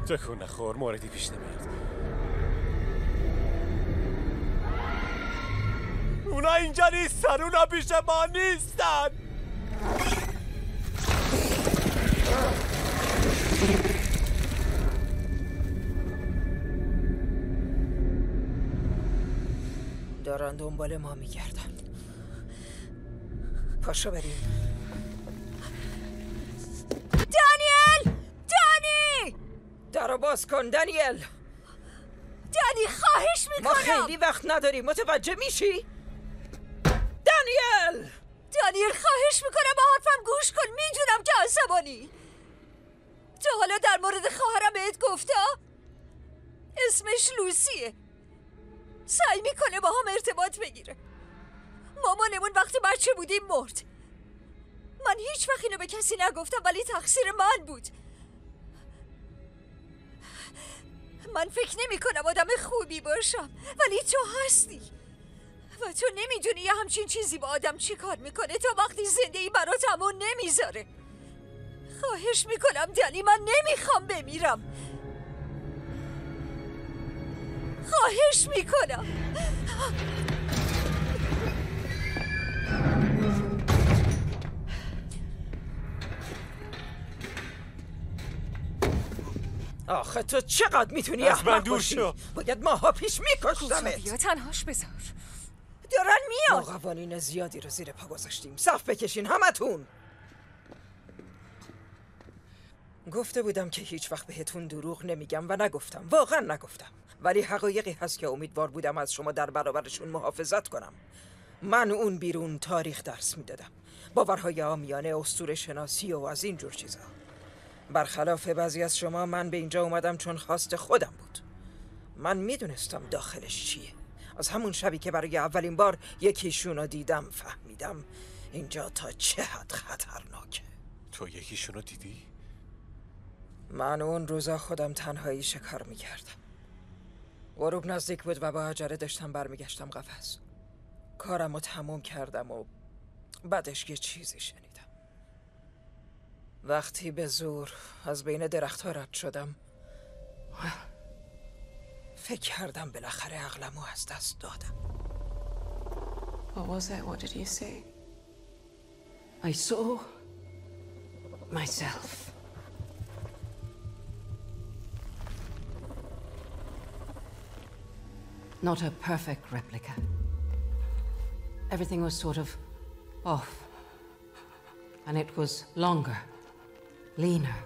تکون نخور، موردی پیش نمیاد. اونا اینجا نیستن، اونا پیش ما نیستن. دارن دنبال ما میگردن. پاشو بریم. دانیل! دانی! درو باز کن دانیل. دانی خواهش میکنم. ما خیلی وقت نداریم، متوجه میشی؟ دانیل! دانیل خواهش میکنم با حرفم گوش کن. میدونم که عصبانی. تو حالا در مورد خواهرم بهت گفتا؟ اسمش لوسیه. سعی میکنه با هم ارتباط بگیره. مامانمون وقتی بچه بودیم مرد. من هیچ وقت اینو به کسی نگفتم ولی تقصیر من بود. من فکر نمی کنم آدم خوبی باشم ولی تو هستی و تو نمیدونی یه همچین چیزی با آدم چی کار میکنه تا وقتی زندگی برات امون نمیذاره. خواهش میکنم دنی، من نمیخوام بمیرم. خواهش میکنم. آخه تو چقدر میتونی احمق باشی؟ باید ماها پیش میکشتمت. بیا تنهاش بذار. دارن میاد. ما قوانین زیادی رو زیر پا گذاشتیم. صف بکشین همتون. گفته بودم که هیچ وقت بهتون دروغ نمیگم و نگفتم. واقعا نگفتم. ولی حقایقی هست که امیدوار بودم از شما در برابرشون محافظت کنم. من اون بیرون تاریخ درس میدادم. باورهای عامیانه، اسطوره شناسی و از این جور چیزا. برخلاف بعضی از شما من به اینجا اومدم چون خواست خودم بود. من میدونستم داخلش چیه. از همون شبی که برای اولین بار یکیشونو دیدم فهمیدم اینجا تا چه حد خطرناکه. تو یکیشونو دیدی؟ من اون روزا خودم تنهایی شکار میکردم. غروب نزدیک بود و با عجله داشتم برمیگشتم قفس. کارمو تموم کردم و بعدش یه چیزی شنیدم. وقتی به زور از بین درخت‌ها رد شدم فکر کردم بالاخره عقلمو از دست دادم. What was it? What did you see? I saw myself. Not a perfect replica. Everything was sort of off. And it was longer, leaner.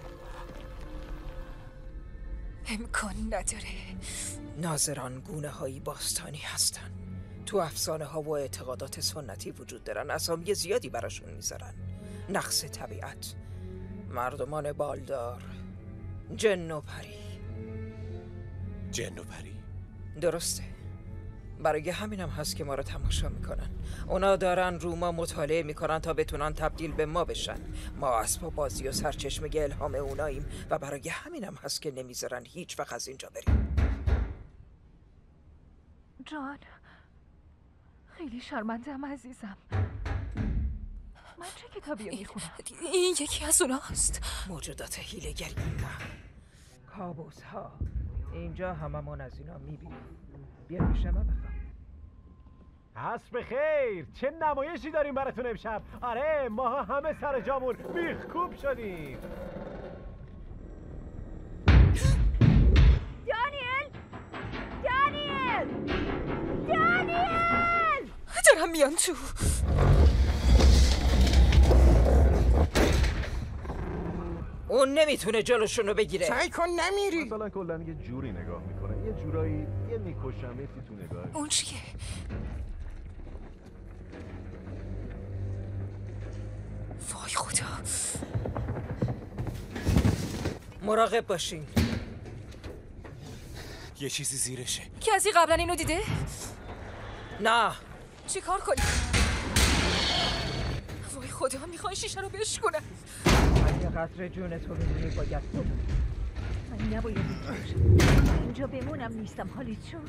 امکان نداره. ناظران گونه هایی باستانی هستن. تو افسانه ها و اعتقادات سنتی وجود دارن. اسامی زیادی براشون میذارن. نقص طبیعت، مردمان بالدار، جن و پری. جن و پری؟ درسته. برای همینم هست که ما رو تماشا میکنن. اونا دارن رو ما مطالعه میکنن تا بتونن تبدیل به ما بشن. ما اسباب بازی و سرچشمه الهام اوناییم و برای همینم هست که نمیذارن هیچ وقت از اینجا بریم. جان، خیلی شرمندم عزیزم. من چه کتابی میخونم؟ این یکی از اوناست. موجودات حیله‌گری نه. کابوس ها. اینجا هممون از اینا میبینیم. بیا پیش ما بخوام. عصر بخیر. چه نمایشی داریم براتون امشب؟ آره ما همه سر جامون میخکوب شدیم. دانیل! دانیل! دانیل! دارم میان تو. اون نمیتونه جلوشونو بگیره. سعی کن نمیری. مثلا کلا یه جوری نگاه میکنه، یه جورایی یه میکشم یکی تو نگاه. اون چیه؟ وای خدا. مراقب باشین. یه چیزی زیرشه. کسی قبلا اینو دیده؟ نه. چی کار کنی؟ وای خدا، میخوای شیشه رو بشکنم. اگه قطره جون تو بمونی باید تو. من نباید اینجا اینجا بمونم. نیستم حالی چون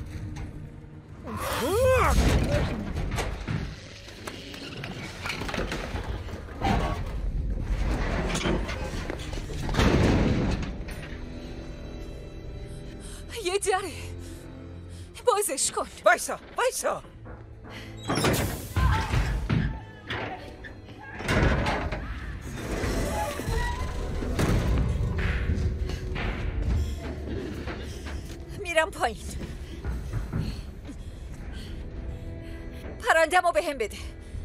دره. بازش کن. وایسا وایسا. میرم پایین. پرنده‌مو بهم بده.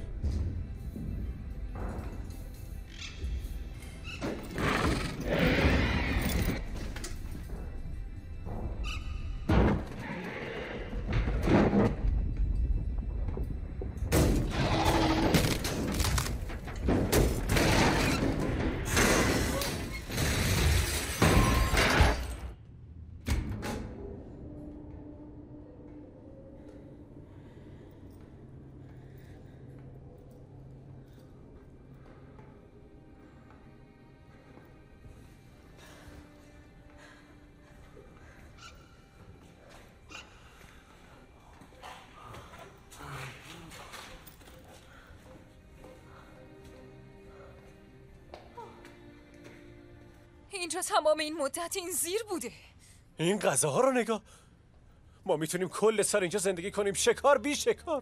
اینجا تمام این مدت این زیر بوده. این غذاها رو نگاه. ما میتونیم کل سال اینجا زندگی کنیم، شکار بی شکار.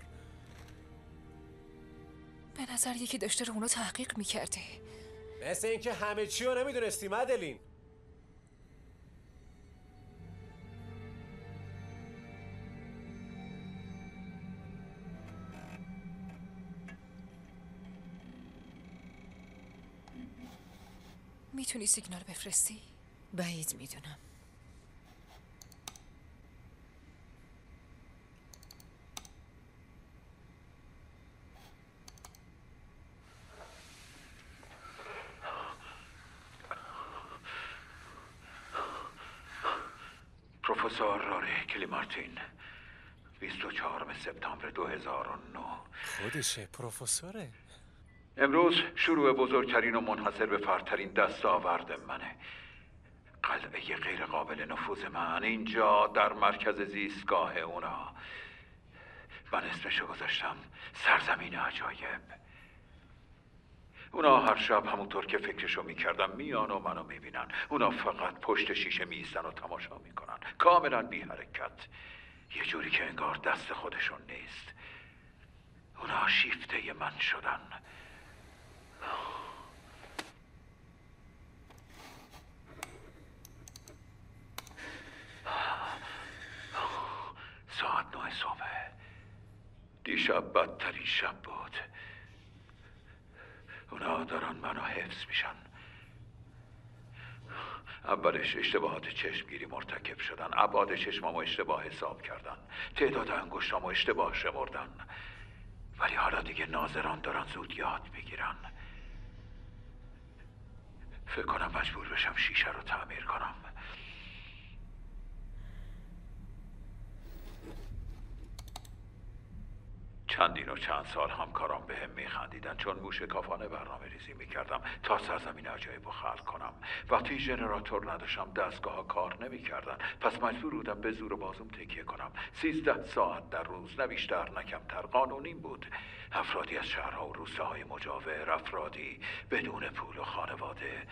به نظر یکی داشته رو اونو تحقیق میکرده. مثل اینکه همه چی رو نمیدونستی مدلین. میتونی سیگنال بفرستی؟ بعید میدونم. پروفسور راره کلیمارتین 24 سپتامبر 2009. خودشه پروفسوره. امروز شروع بزرگترین و منحصر به فردترین دستاورد منه. قلعه غیر قابل نفوذ من اینجا در مرکز زیستگاه اونا. من اسمشو گذاشتم سرزمین عجایب. اونا هر شب همونطور که فکرشو میکردم میان و منو میبینن. اونا فقط پشت شیشه میستن و تماشا میکنن، کاملا بی حرکت، یه جوری که انگار دست خودشون نیست. اونا شیفته من شدن. ساعت 9 صبح. دیشب بدترین شب بود. اونا دارن منو حفظ میشن. اولش اشتباهات چشمگیری مرتکب شدن، ابعاد چشمامو اشتباه حساب کردن، تعداد انگشتامو اشتباه شمردن، ولی حالا دیگه ناظران دارن زود یاد میگیرن. فکر کنم مجبور بشم شیشه رو تعمیر کنم. چندین و چند سال همکارام به هم میخندیدن چون موشکافانه برنامه ریزی میکردم تا سرزمین عجایب رو خلق کنم. وقتی ژنراتور نداشتم دستگاه ها کار نمیکردن، پس مجبور بودم به زور بازوم تکیه کنم. 13 ساعت در روز، نه بیشتر نه کمتر. قانون این بود افرادی از شهرها و روستاهای مجاور، افرادی بدون پول و خانواده،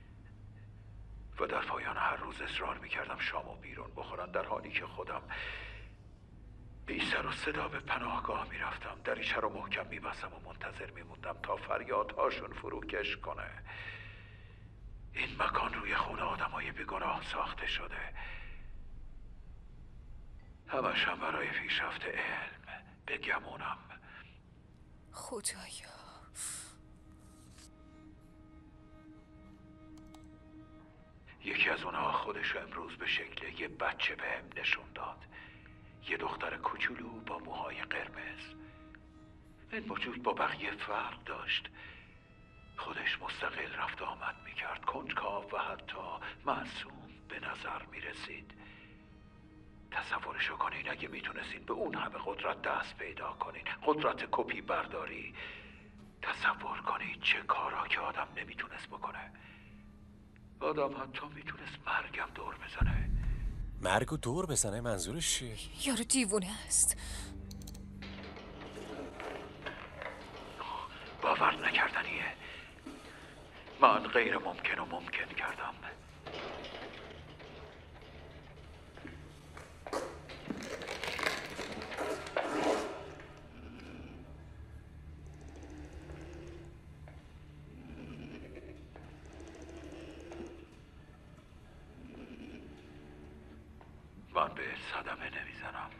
و در پایان هر روز اصرار میکردم شامو بیرون بخورن، در حالی که خودم بی سر و صدا به پناهگاه میرفتم. دریچه رو محکم میبستم و منتظر میموندم تا فریادهاشون فروکش کنه. این مکان روی خون آدمای بیگناه ساخته شده، همش هم برای پیشرفت علم. بگمونم خدایا. یکی از اونها خودش امروز به شکل یه بچه بهم نشون داد. یه دختر کوچولو با موهای قرمز. این موجود با بقیه فرق داشت. خودش مستقل رفت آمد میکرد، کنجکاو و حتی معصوم به نظر میرسید. تصورشو کنین اگه میتونستین به اون همه قدرت دست پیدا کنین، قدرت کپی برداری. تصور کنین چه کارا که آدم نمیتونست بکنه. آدم حتی میتونست مرگم دور بزنه. مرگو دور بزنه منظورش چیه؟ یارو دیوونه است. باور نکردنیه. من غیر ممکن و ممکن کردم. من به صدمه نمیزنم.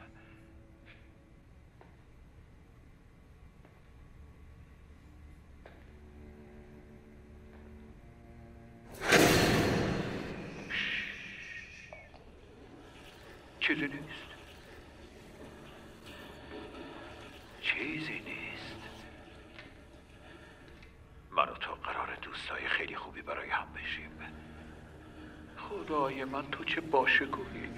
چیزی نیست. چیزی نیست. من و تو قرار دوستای خیلی خوبی برای هم بشیم. خدای من تو چه باشکوهی.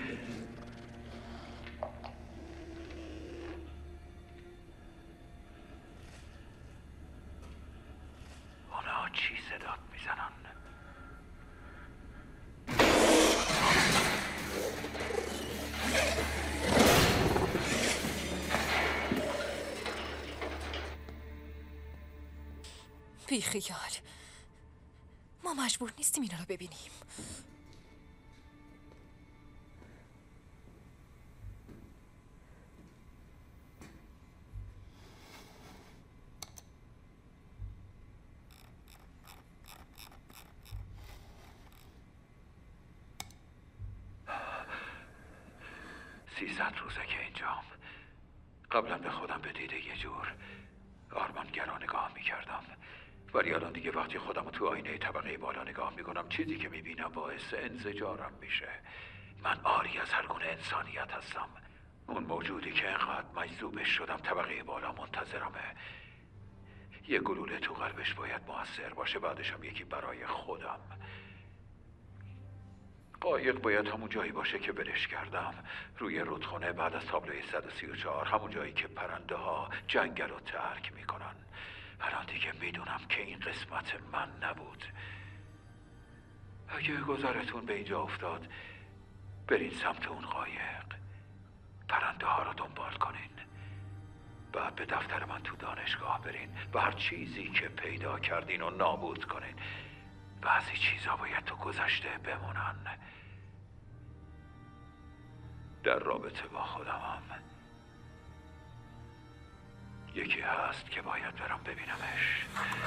اونا چی صدات میزنن؟ بی خیال. ما مجبور نیستیم اینا رو ببینیم. روزه که اینجام. قبلا به خودم به دیده یه جور آرمانگرا نگاه میکردم، ولی الان دیگه وقتی خودم رو تو آینه طبقه بالا نگاه میکنم چیزی که میبینم باعث انزجارم میشه. من عاری از هر گونه انسانیت هستم. اون موجودی که انقدر مجذوبش شدم طبقه بالا منتظرمه. یه گلوله تو قلبش باید موثر باشه، بعدش هم یکی برای خودم. قایق باید همون جایی باشه که برش کردم، روی رودخونه بعد از تابلوی 134، همون جایی که پرنده ها جنگل رو ترک میکنن. الان دیگه میدونم که این قسمت من نبود. اگه گذرتون به اینجا افتاد برین سمت اون قایق، پرنده ها رو دنبال کنین، بعد به دفتر من تو دانشگاه برین و هر چیزی که پیدا کردین رو نابود کنین. بعضی چیزا باید تو گذشته بمونن. در رابطه با خودمم یکی هست که باید برم ببینمش.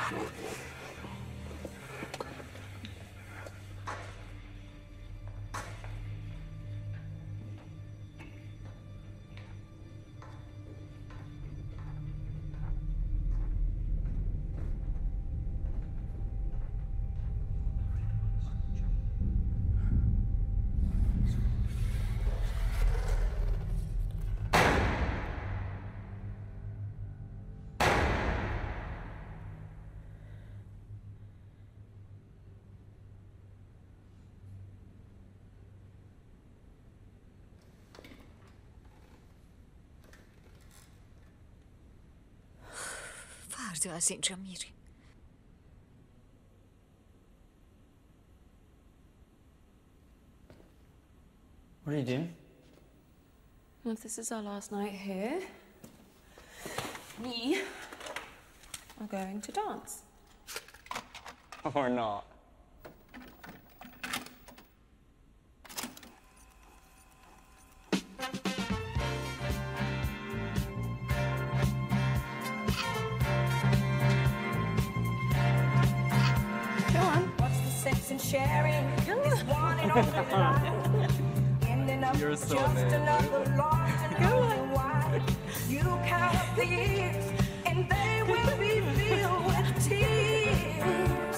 فردا از اینجا میریم. What are you doing? Well, if this is our last night here, we are going to dance. Or not. Sharing this one and only life. Ending up You're so just man. another lost and lonely wife. You count up the years and they will be filled with tears.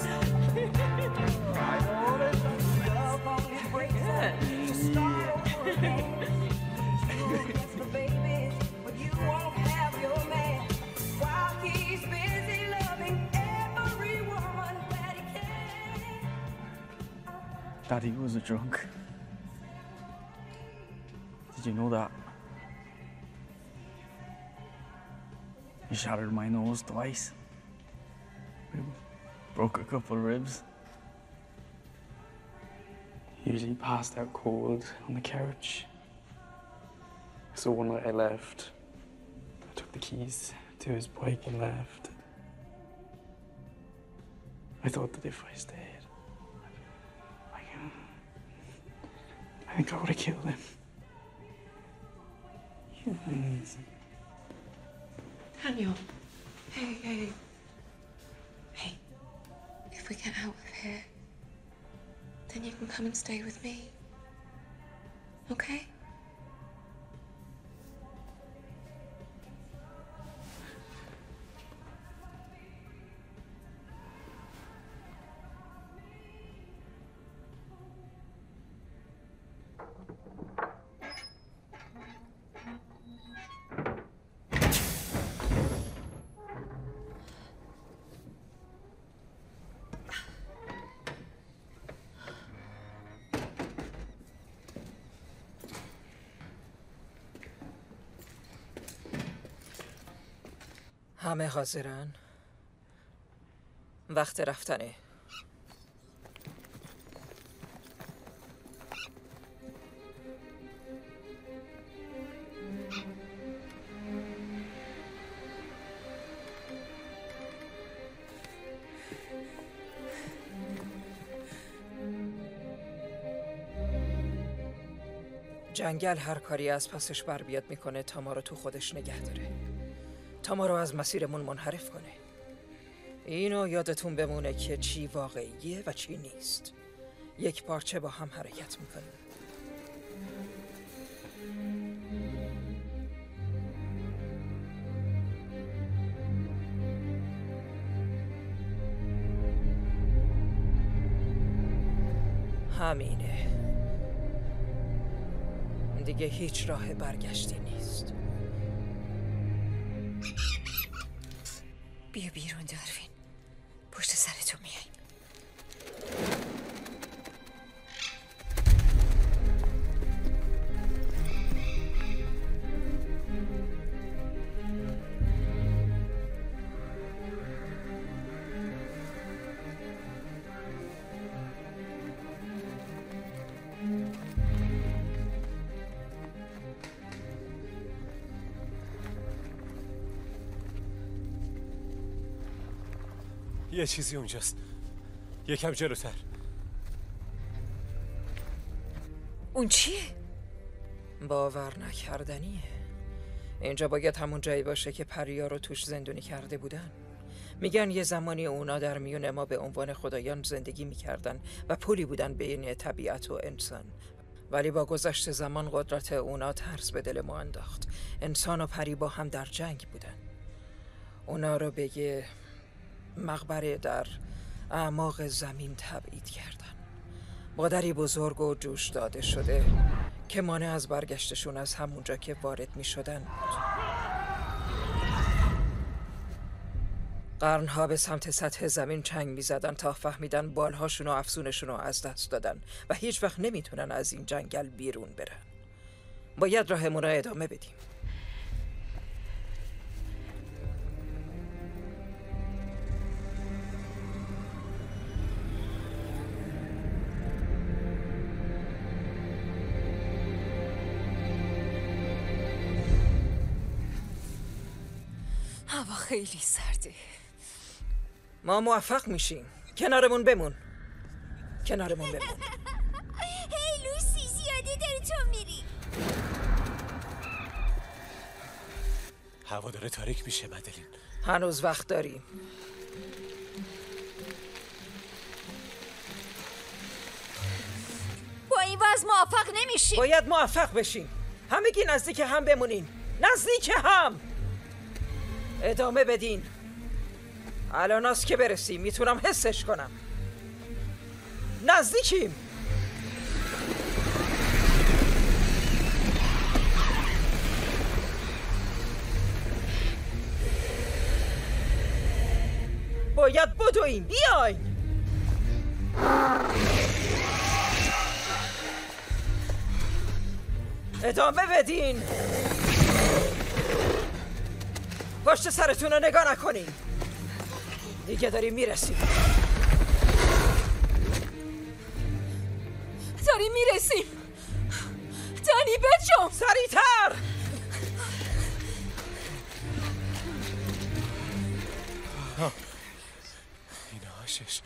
Love only breaks up to start over again. You'll get the babies, but you won't have your man. While he's busy loving every woman that he can. Daddy was a drunk. Did you know that? He shattered my nose twice. We broke a couple of ribs. He usually passed out cold on the couch. So one night I left. I took the keys to his bike and left. I thought that if I stayed, I think I would have killed him. Daniel, hey. If we get out of here, then you can come and stay with me. Okay? همه حاضرن؟ وقت رفتنه. جنگل هر کاری از پسش بر بیاد میکنه تا ما رو تو خودش نگه داره، تا ما رو از مسیرمون منحرف کنه. اینو یادتون بمونه که چی واقعیه و چی نیست. یک پارچه با هم حرکت میکنیم. همینه. دیگه هیچ راه برگشتی نیست. بیا بیرون داروین. پشت سرتو میایم. یه چیزی اونجاست. یکم جلوتر. اون چیه؟ باور نکردنیه. اینجا باید همون جایی باشه که پریا رو توش زندونی کرده بودن. میگن یه زمانی اونا در میون ما به عنوان خدایان زندگی میکردن و پلی بودن بین طبیعت و انسان. ولی با گذشت زمان قدرت اونا ترس به دل ما انداخت. انسان و پری با هم در جنگ بودن. اونا رو به یه مقبره در اعماق زمین تبعید کردن. مادری بزرگ و جوش داده شده که مانع از برگشتشون از همونجا که وارد می شدن بود. قرنها به سمت سطح زمین چنگ می زدن تا فهمیدن بالهاشون و افسونشون رو از دست دادن و هیچ وقت نمی تونن از این جنگل بیرون برن. باید راهمون رو ادامه بدیم. هوا خیلی سرده. ما موفق میشیم. کنارمون بمون. کنارمون بمون. هی لوسی، زیاده داری تو میری. هوا داره تاریک میشه مدلین. هنوز وقت داریم. با این وضع موفق نمیشیم. باید موفق بشیم. همگی نزدیک هم بمونین. نزدیک هم. ادامه بدین. الاناست که برسیم. میتونم حسش کنم. نزدیکیم. باید بدویم. بیاین. ادامه بدین. پشت سرتون رو نگاه نکنین. دیگه داریم میرسیم. داریم میرسیم. دنی بجم. سریعتر. این آشش.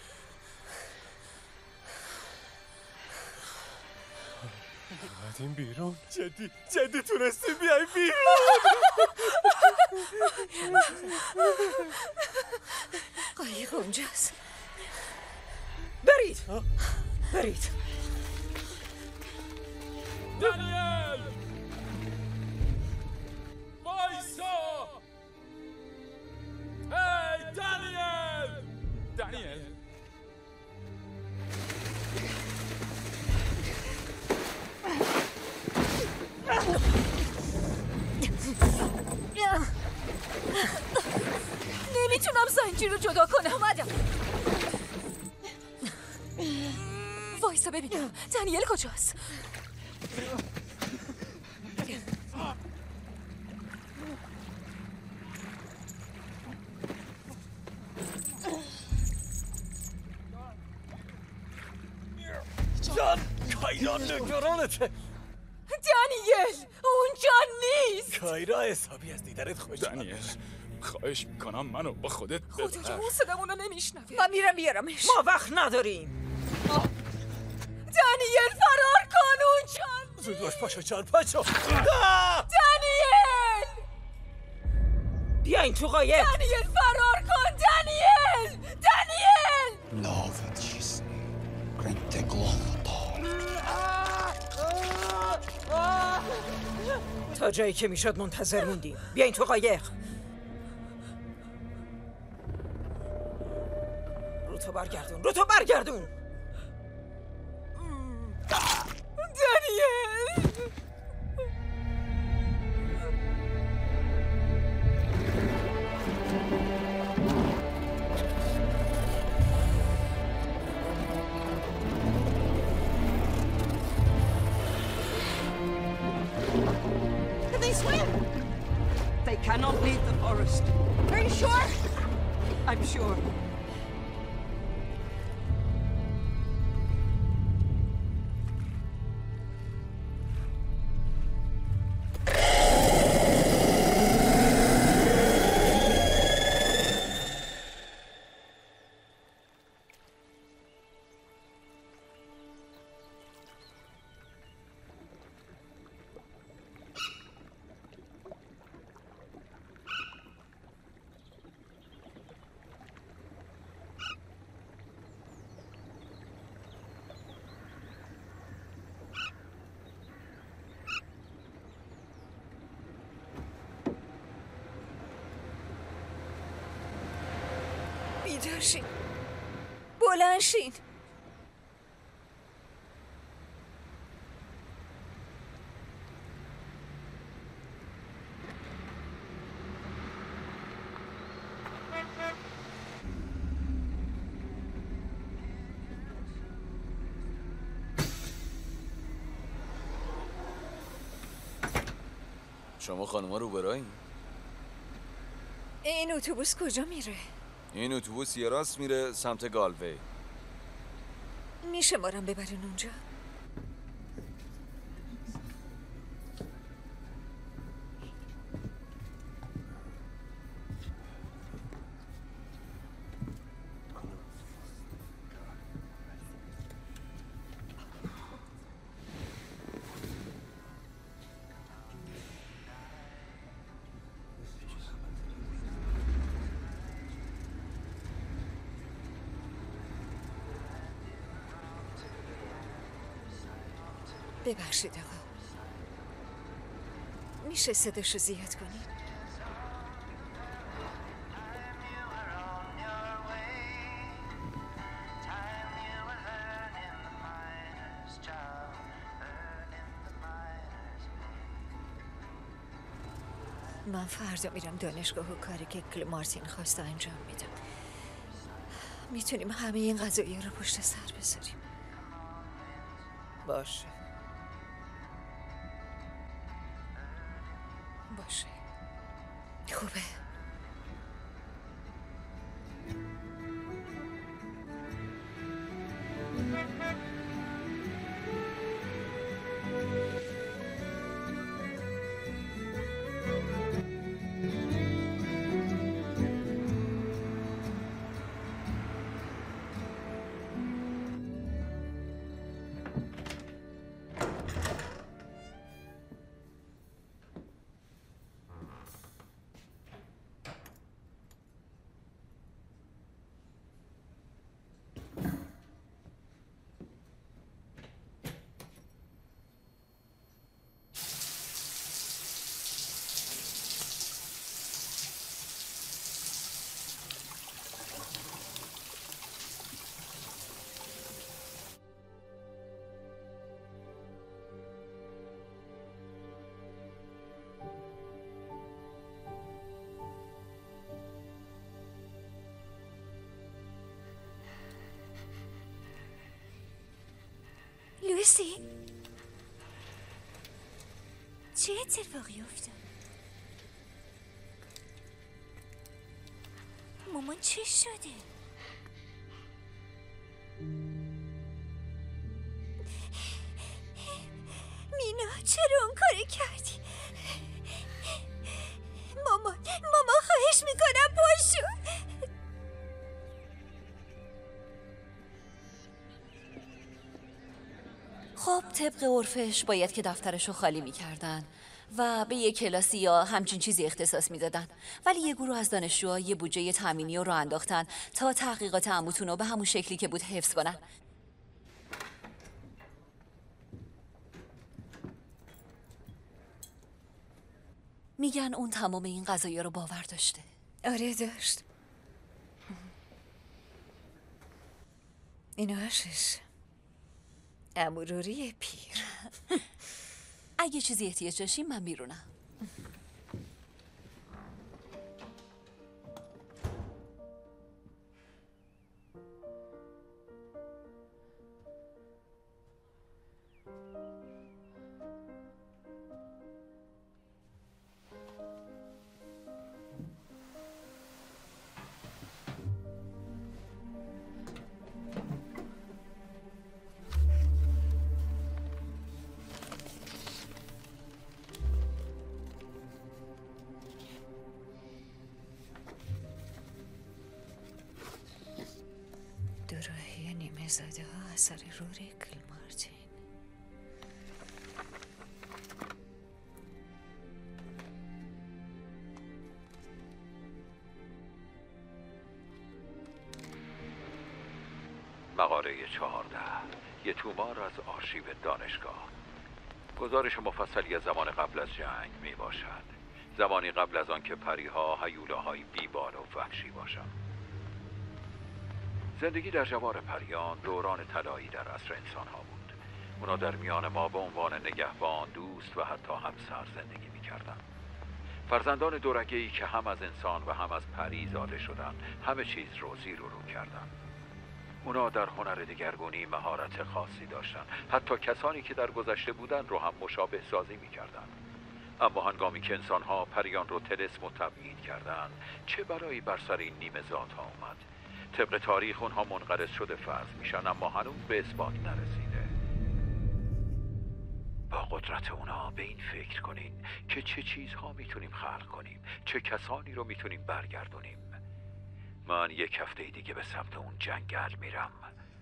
اومدیم بیرون. جدی تونستیم بیایم بیرون. قایق اونجاست. برید. برید. دانیل! وایسا! هی دانیل! دانیل! نمیتونم زنجیر رو جدا کنم. اومدم. وایسا ببینم دنیل کجاست. جان کایرا نگرانته. دانیل اونجا نیست. کایرا حسابی از دیدنت خوش دانیل خواهش میکنم منو با خودت خدا ببر. جون صدامونو نمیشنوه. من میرم بیارمش. ما وقت نداریم. دانیل فرار کن اونجا. زود باش پاشو جان پاشو. دانیل بیاین تو قایق. دانیل فرار کن. دانیل Love چیست؟ رنت تا جایی که میشد منتظر موندیم. بیاین تو قایق. رو تو برگردون. دانیل Can they swim? They cannot leave the forest. Are you sure? I'm sure. بیدار شین. بلند شین. شما خانوما رو برایین؟ این اتوبوس کجا میره؟ این اتوبوس یه راست میره سمت گالوی. میشه مارم ببرین اونجا؟ ببخشید آقا، میشه صداشو زیاد کنی؟ من فردا میرم دانشگاه و کاری که کل مارتین خواسته انجام میدم. میتونیم همه این قضایی رو پشت سر بذاریم. باشه. باشه. خوبه. لوسی، چه اتفاقی افتاد؟ مامان چه شده؟ مینا چرا اون کاری کردی؟ ماما خواهش میکنم پاشو. خب طبق عرفش باید که دفترشو خالی میکردن و به یه کلاسی یا همچین چیزی اختصاص میدادن، ولی یه گروه از دانشجوها یه بودجه تامینی رو انداختن تا تحقیقات عموتون رو به همون شکلی که بود حفظ کنن. میگن اون تمام این قضايا رو باور داشته. آره داشت. اینو هشش اموروری پیر. اگه چیزی احتیاج داشتیم من بیرونم. دوراهی نیمه زاده ها اثر روریک مارتین. مقاله 14 یه تومار از آرشیو دانشگاه. گزارش مفصلی از زمان قبل از جنگ می باشد. زمانی قبل از آن که پریها هیولاهای بیبال و وحشی باشند. زندگی در جوار پریان دوران طلایی در عصر انسان ها بود. اونا در میان ما به عنوان نگهبان، دوست و حتی همسر زندگی می کردن. فرزندان دورگه‌ای که هم از انسان و هم از پری زاده شدن، همه چیز رو زیر و رو کردن. اونا در هنر دگرگونی مهارت خاصی داشتن. حتی کسانی که در گذشته بودن رو هم مشابه سازی می کردن. اما هنگامی که انسان ها پریان رو طلسم و تبعید کردن، چه بلایی بر سر این نیمه ذات ها اومد؟ طبق تاریخ اونها منقرض شده فرض میشن، اما هنوز به اثبات نرسیده. با قدرت اونا به این فکر کنین که چه چیزها میتونیم خلق کنیم، چه کسانی رو میتونیم برگردونیم. من یک هفته دیگه به سمت اون جنگل میرم.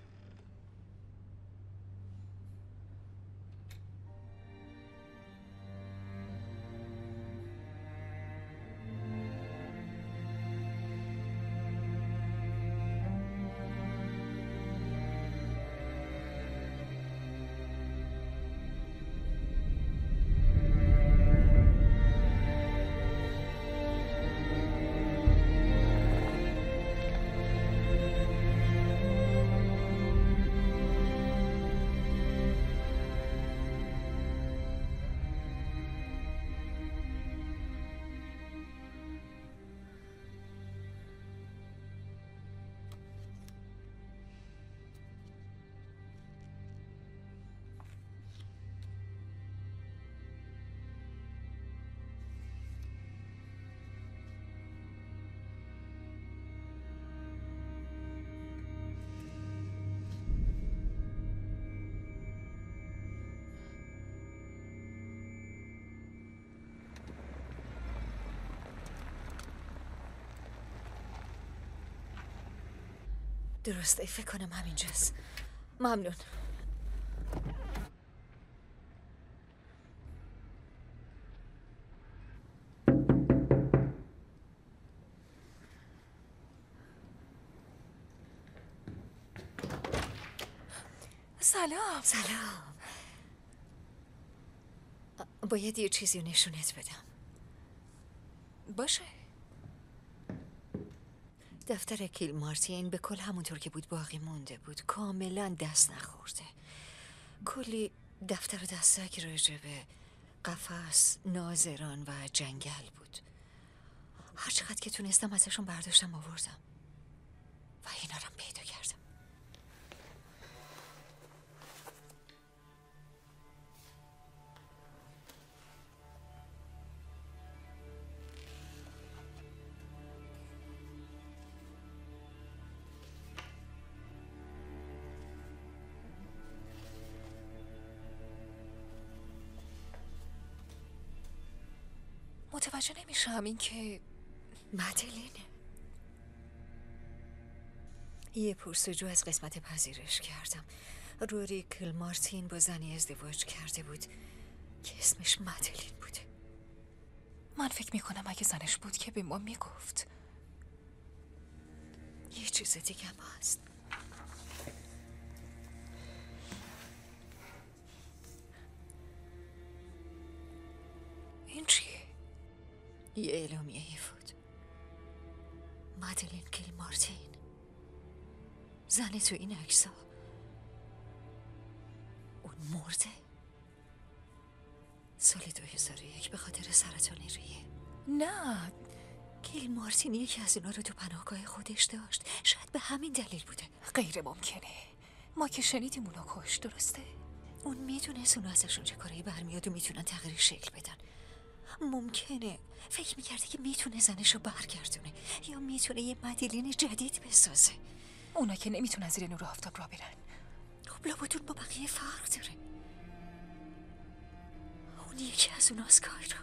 درسته، فکر کنم همینجاست. ممنون. سلام. سلام. باید یه چیزی نشونت بدم. باشه. دفتر کیل مارتین به کل همونطور که بود باقی مونده بود. کاملا دست نخورده. کلی دفتر و دستک راجع به قفس، ناظران و جنگل بود. هر چقدر که تونستم ازشون برداشتم آوردم و اینا رو پیدا کردم. متوجه نمیشم این که مدلین یه پرسجو از قسمت پذیرش کردم. روری کلمارتین با زنی ازدواج کرده بود که اسمش مدلین بوده. من فکر میکنم اگه زنش بود که به ما میگفت. یه چیز دیگه هم هست. این چیه؟ یه اعلامیه بود. مدلین کلمارتین، زن تو این عکس‌ها، اون مرده سال 2001 به خاطر سرطان ریه. نه، کلمارتین یکی از اینا رو تو پناهگاه خودش داشت. شاید به همین دلیل بوده. غیر ممکنه. ما که شنیدیم اونا کش، درسته؟ اون میدونست اونا ازشون چه کاری برمیاد و میتونن تغییر شکل بدن. ممکنه فکر میکرده که میتونه زنش رو برگردونه یا میتونه یه مدلین جدید بسازه. اونا که نمیتونن زیر نور آفتاب را برن. خب لابدون با بقیه فرق داره. اون یکی از اوناست کایرا.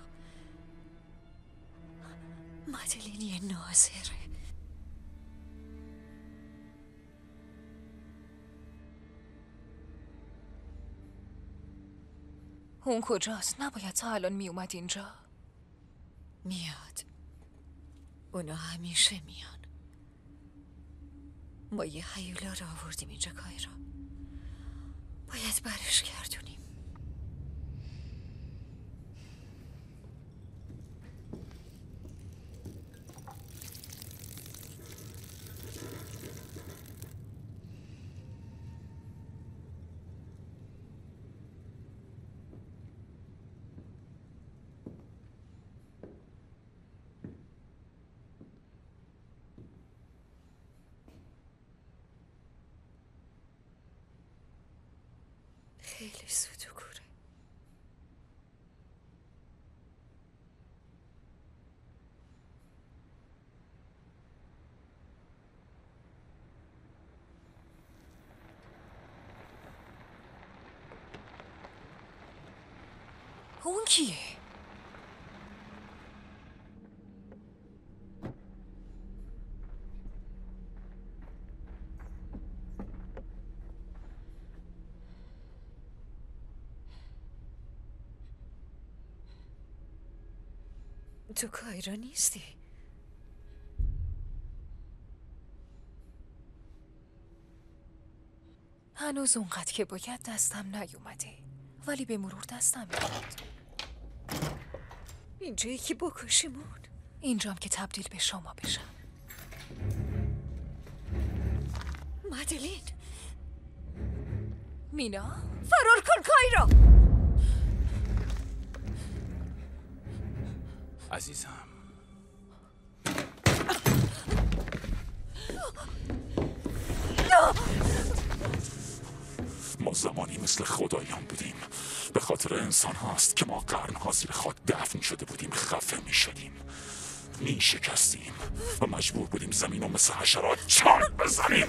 مدلین یه ناظره. اون کجاست؟ نباید تا الان میومد اینجا. میاد. اونا همیشه میان. ما یه هیولا رو آوردیم اینجا کایرا. باید برش گردونیم. خیلی سوت و کوره. اون کیه؟ تو کایرا نیستی؟ هنوز اونقدر که باید دستم نیومده، ولی به مرور دستم میاد. اینجا یکی بکشیمون. اینجام که تبدیل به شما بشم. مدلین، مینا، فرار کن کایرا. عزیزم، ما زمانی مثل خدایان بودیم. به خاطر انسان هاست که ما قرنها زیر خاک دفن شده بودیم، خفه می شدیم، می شکستیم و مجبور بودیم زمین رو مثل حشرات چند بزنیم.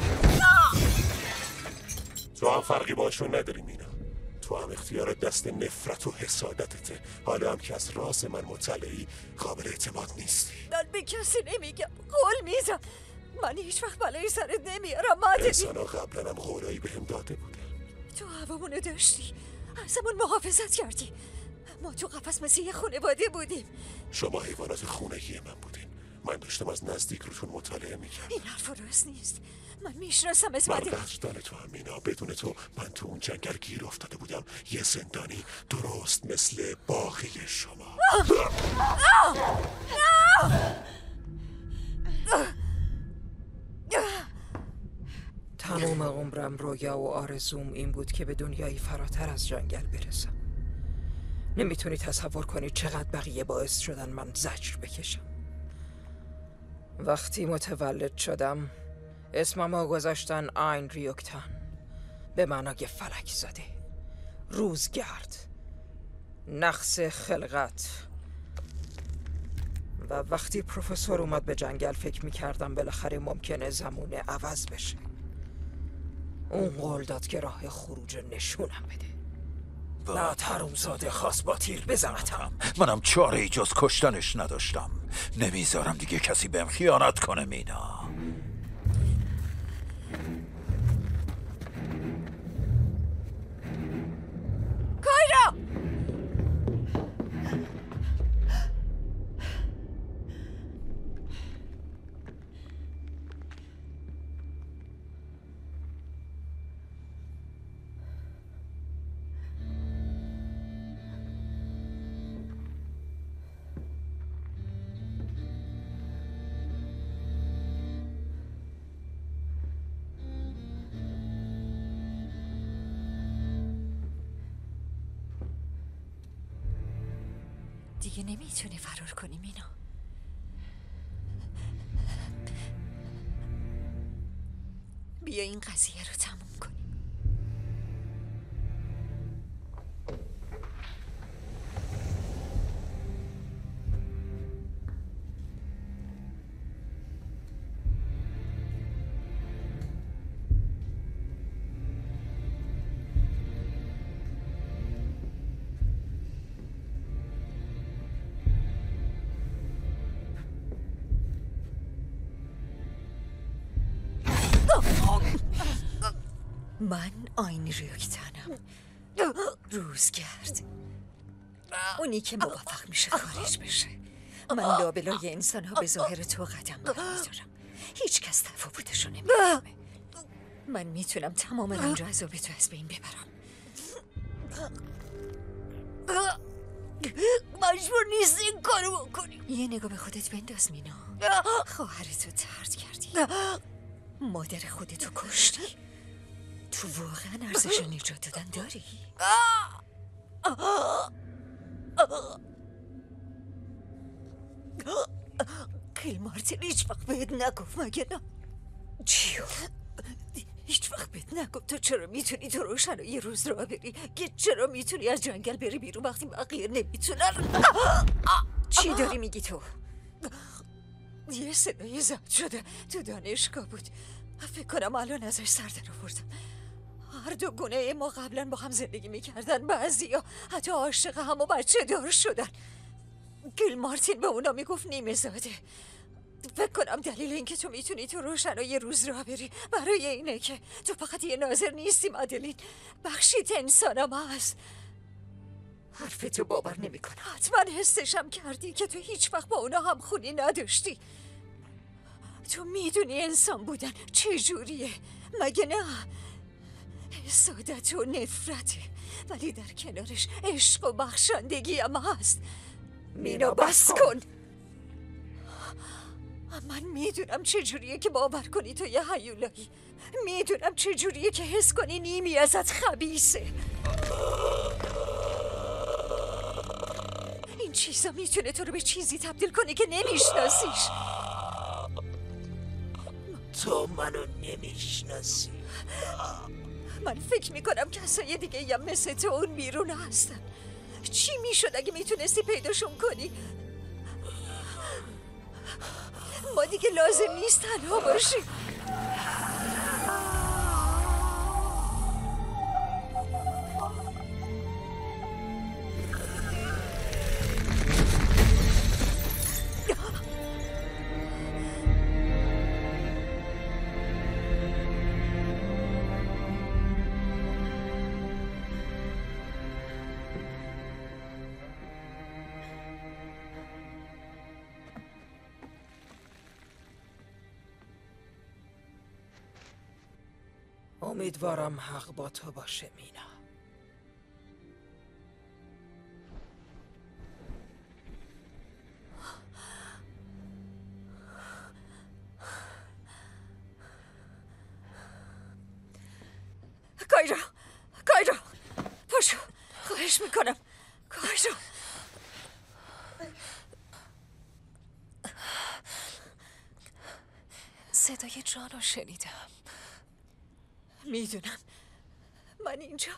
تو هم فرقی باشون نداری مینا. تو هم اختیار دست نفرت و حسادتته. حالا هم که از راز من مطلعی، قابل اعتماد نیستی. من به کسی نمیگم، قول میدم. من هیچ وقت بلای سرت نمیارم مدلین. انسان ها قبلا هم قولایی به هم داده بوده. تو هوامونو داشتی، ازمون محافظت کردی. ما تو قفس مثل یه خانواده بودیم. شما حیوانات خونگی من بودین. من داشتم از نزدیک روتون مطالعه میکردم. این حرف راست نیست. من میشناسم من اسمت. قدردان تو هم مینا. بدون تو من تو اون جنگل گیر افتاده بودم، یه زندانی درست مثل باقی شما. تمام عمرم رویا و آرزوم این بود که به دنیایی فراتر از جنگل برسم. نمیتونی تصور کنی چقدر بقیه باعث شدن من زجر بکشم. وقتی متولد شدم اسممو گذاشتن آین ریوکتن، به معنای فلک زده، روزگرد، نقص خلقت. و وقتی پروفسور اومد به جنگل فکر میکردم بالاخره ممکنه زمونه عوض بشه. اون قول داد که راه خروج نشونم بده. بعد حرومزاده خواست با تیر بزنتم. منم چاره ای جز کشتنش نداشتم. نمیذارم دیگه کسی بهم خیانت کنه مینا. کایرا! دیگه نمیتونی فرار کنی مینا. بیا این قضیه رو تموم کنی. من آین ریاکتنم، روزگرد، اونی که موفق میشه خارج بشه. من لابلای انسان ها به ظاهر تو قدم برمیدارم. هیچ کس تفاوتشو نمیفهمه. من میتونم تمام رنج و عذاب تو از بین ببرم. مجبور نیستی این کارو بکنی. یه نگاه به خودت بنداز مینا. خواهرتو طرد کردی، مادر خودتو کشتی. تو واقعا ارزش نجات دادن داری؟ کیل مارتین هیچ وقت بهت نگفت مگه نه؟ چیو؟ هیچ وقت بهت نگفت تو چرا میتونی تو روشن یه روز راه بری؟ که چرا میتونی از جنگل بری بیرون وقتی بقیه نمیتونن؟ چی داری میگی تو؟ یه صدای ضبط شده تو دانشگاه بود. فکر کنم الان ازش سر در آوردم. هر دو گونه ما قبلا با هم زندگی میکردن. بعضیا حتی عاشق هم و بچه دار شدن. گیل مارتین به اونا میگفت نیمه زاده. فکر کنم دلیل اینکه تو میتونی تو روشن یه روز راه بری برای اینه که تو فقط یه ناظر نیستی مادلین، بخشیت انسانم هست. حرف تو باور نمیکنه. حتما حسشم کردی که تو هیچ وقت با اونا هم خونی نداشتی. تو میدونی انسان بودن چجوریه مگه نه؟ حسادت و نفرته، ولی در کنارش عشق و بخشندگی هم هست. مینا بس کن. من میدونم چجوریه که باور کنی تو یه هیولایی. میدونم چجوریه که حس کنی نیمی ازت خبیثه. این چیزا میتونه تو رو به چیزی تبدیل کنه که نمیشناسیش. تو منو نمیشناسی. من فکر میکنم کسای دیگه هم مثل تو اون بیرون هستن. چی میشد اگه میتونستی پیداشون کنی؟ ما دیگه لازم نیست تنها باشیم. امیدوارم حق با تو باشه مینا. کایرا پاشو، خواهش میکنم. کایرا صدای جان رو شنیدم. میدونم من اینجا.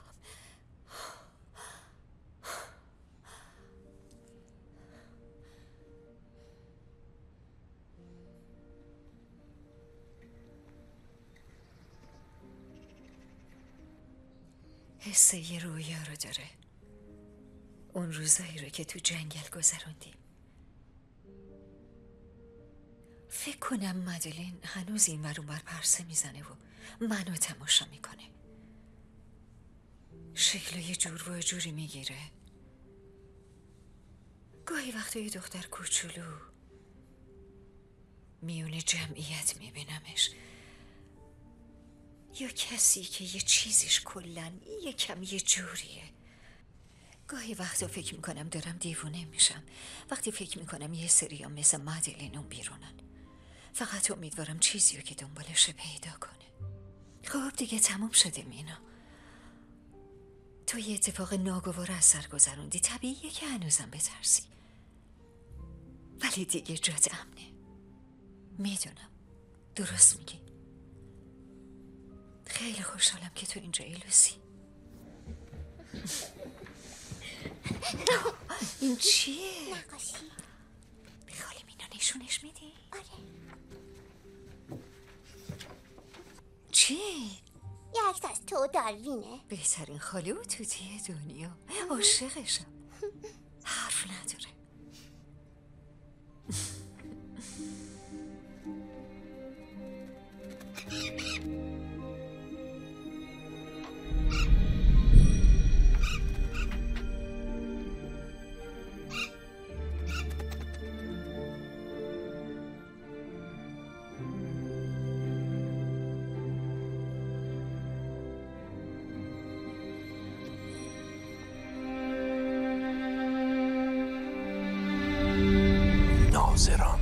حس یه رویا رو داره. اون روزایی رو که تو جنگل گذروندیم. فکر کنم مدلین هنوز این ور اون ور پرسه میزنه و منو تماشا میکنه. شکل یه جور و جوری میگیره. گاهی وقتا یه دختر کوچولو میون جمعیت میبینمش، یا کسی که یه چیزیش کلن یه کم یه جوریه. گاهی وقتا فکر میکنم دارم دیوونه میشم وقتی فکر میکنم یه سری ها مثل مدلین اون بیرونن. فقط امیدوارم چیزیو که دنبالشه پیدا کنه. خب دیگه تموم شده مینا. تو یه اتفاق ناگوار از سر گذروندی، طبیعیه که هنوزم بترسی، ولی دیگه جات امنه. میدونم درست میگی. خیلی خوشحالم که تو اینجایی لوسی. این چیه؟ نقاشی. خاله مینا نشونش میدی؟ آره. چی؟ یه عکس از تو داروینه. بهترین خاله و توتی دنیا. عاشقشم. حرف نداره. ناظران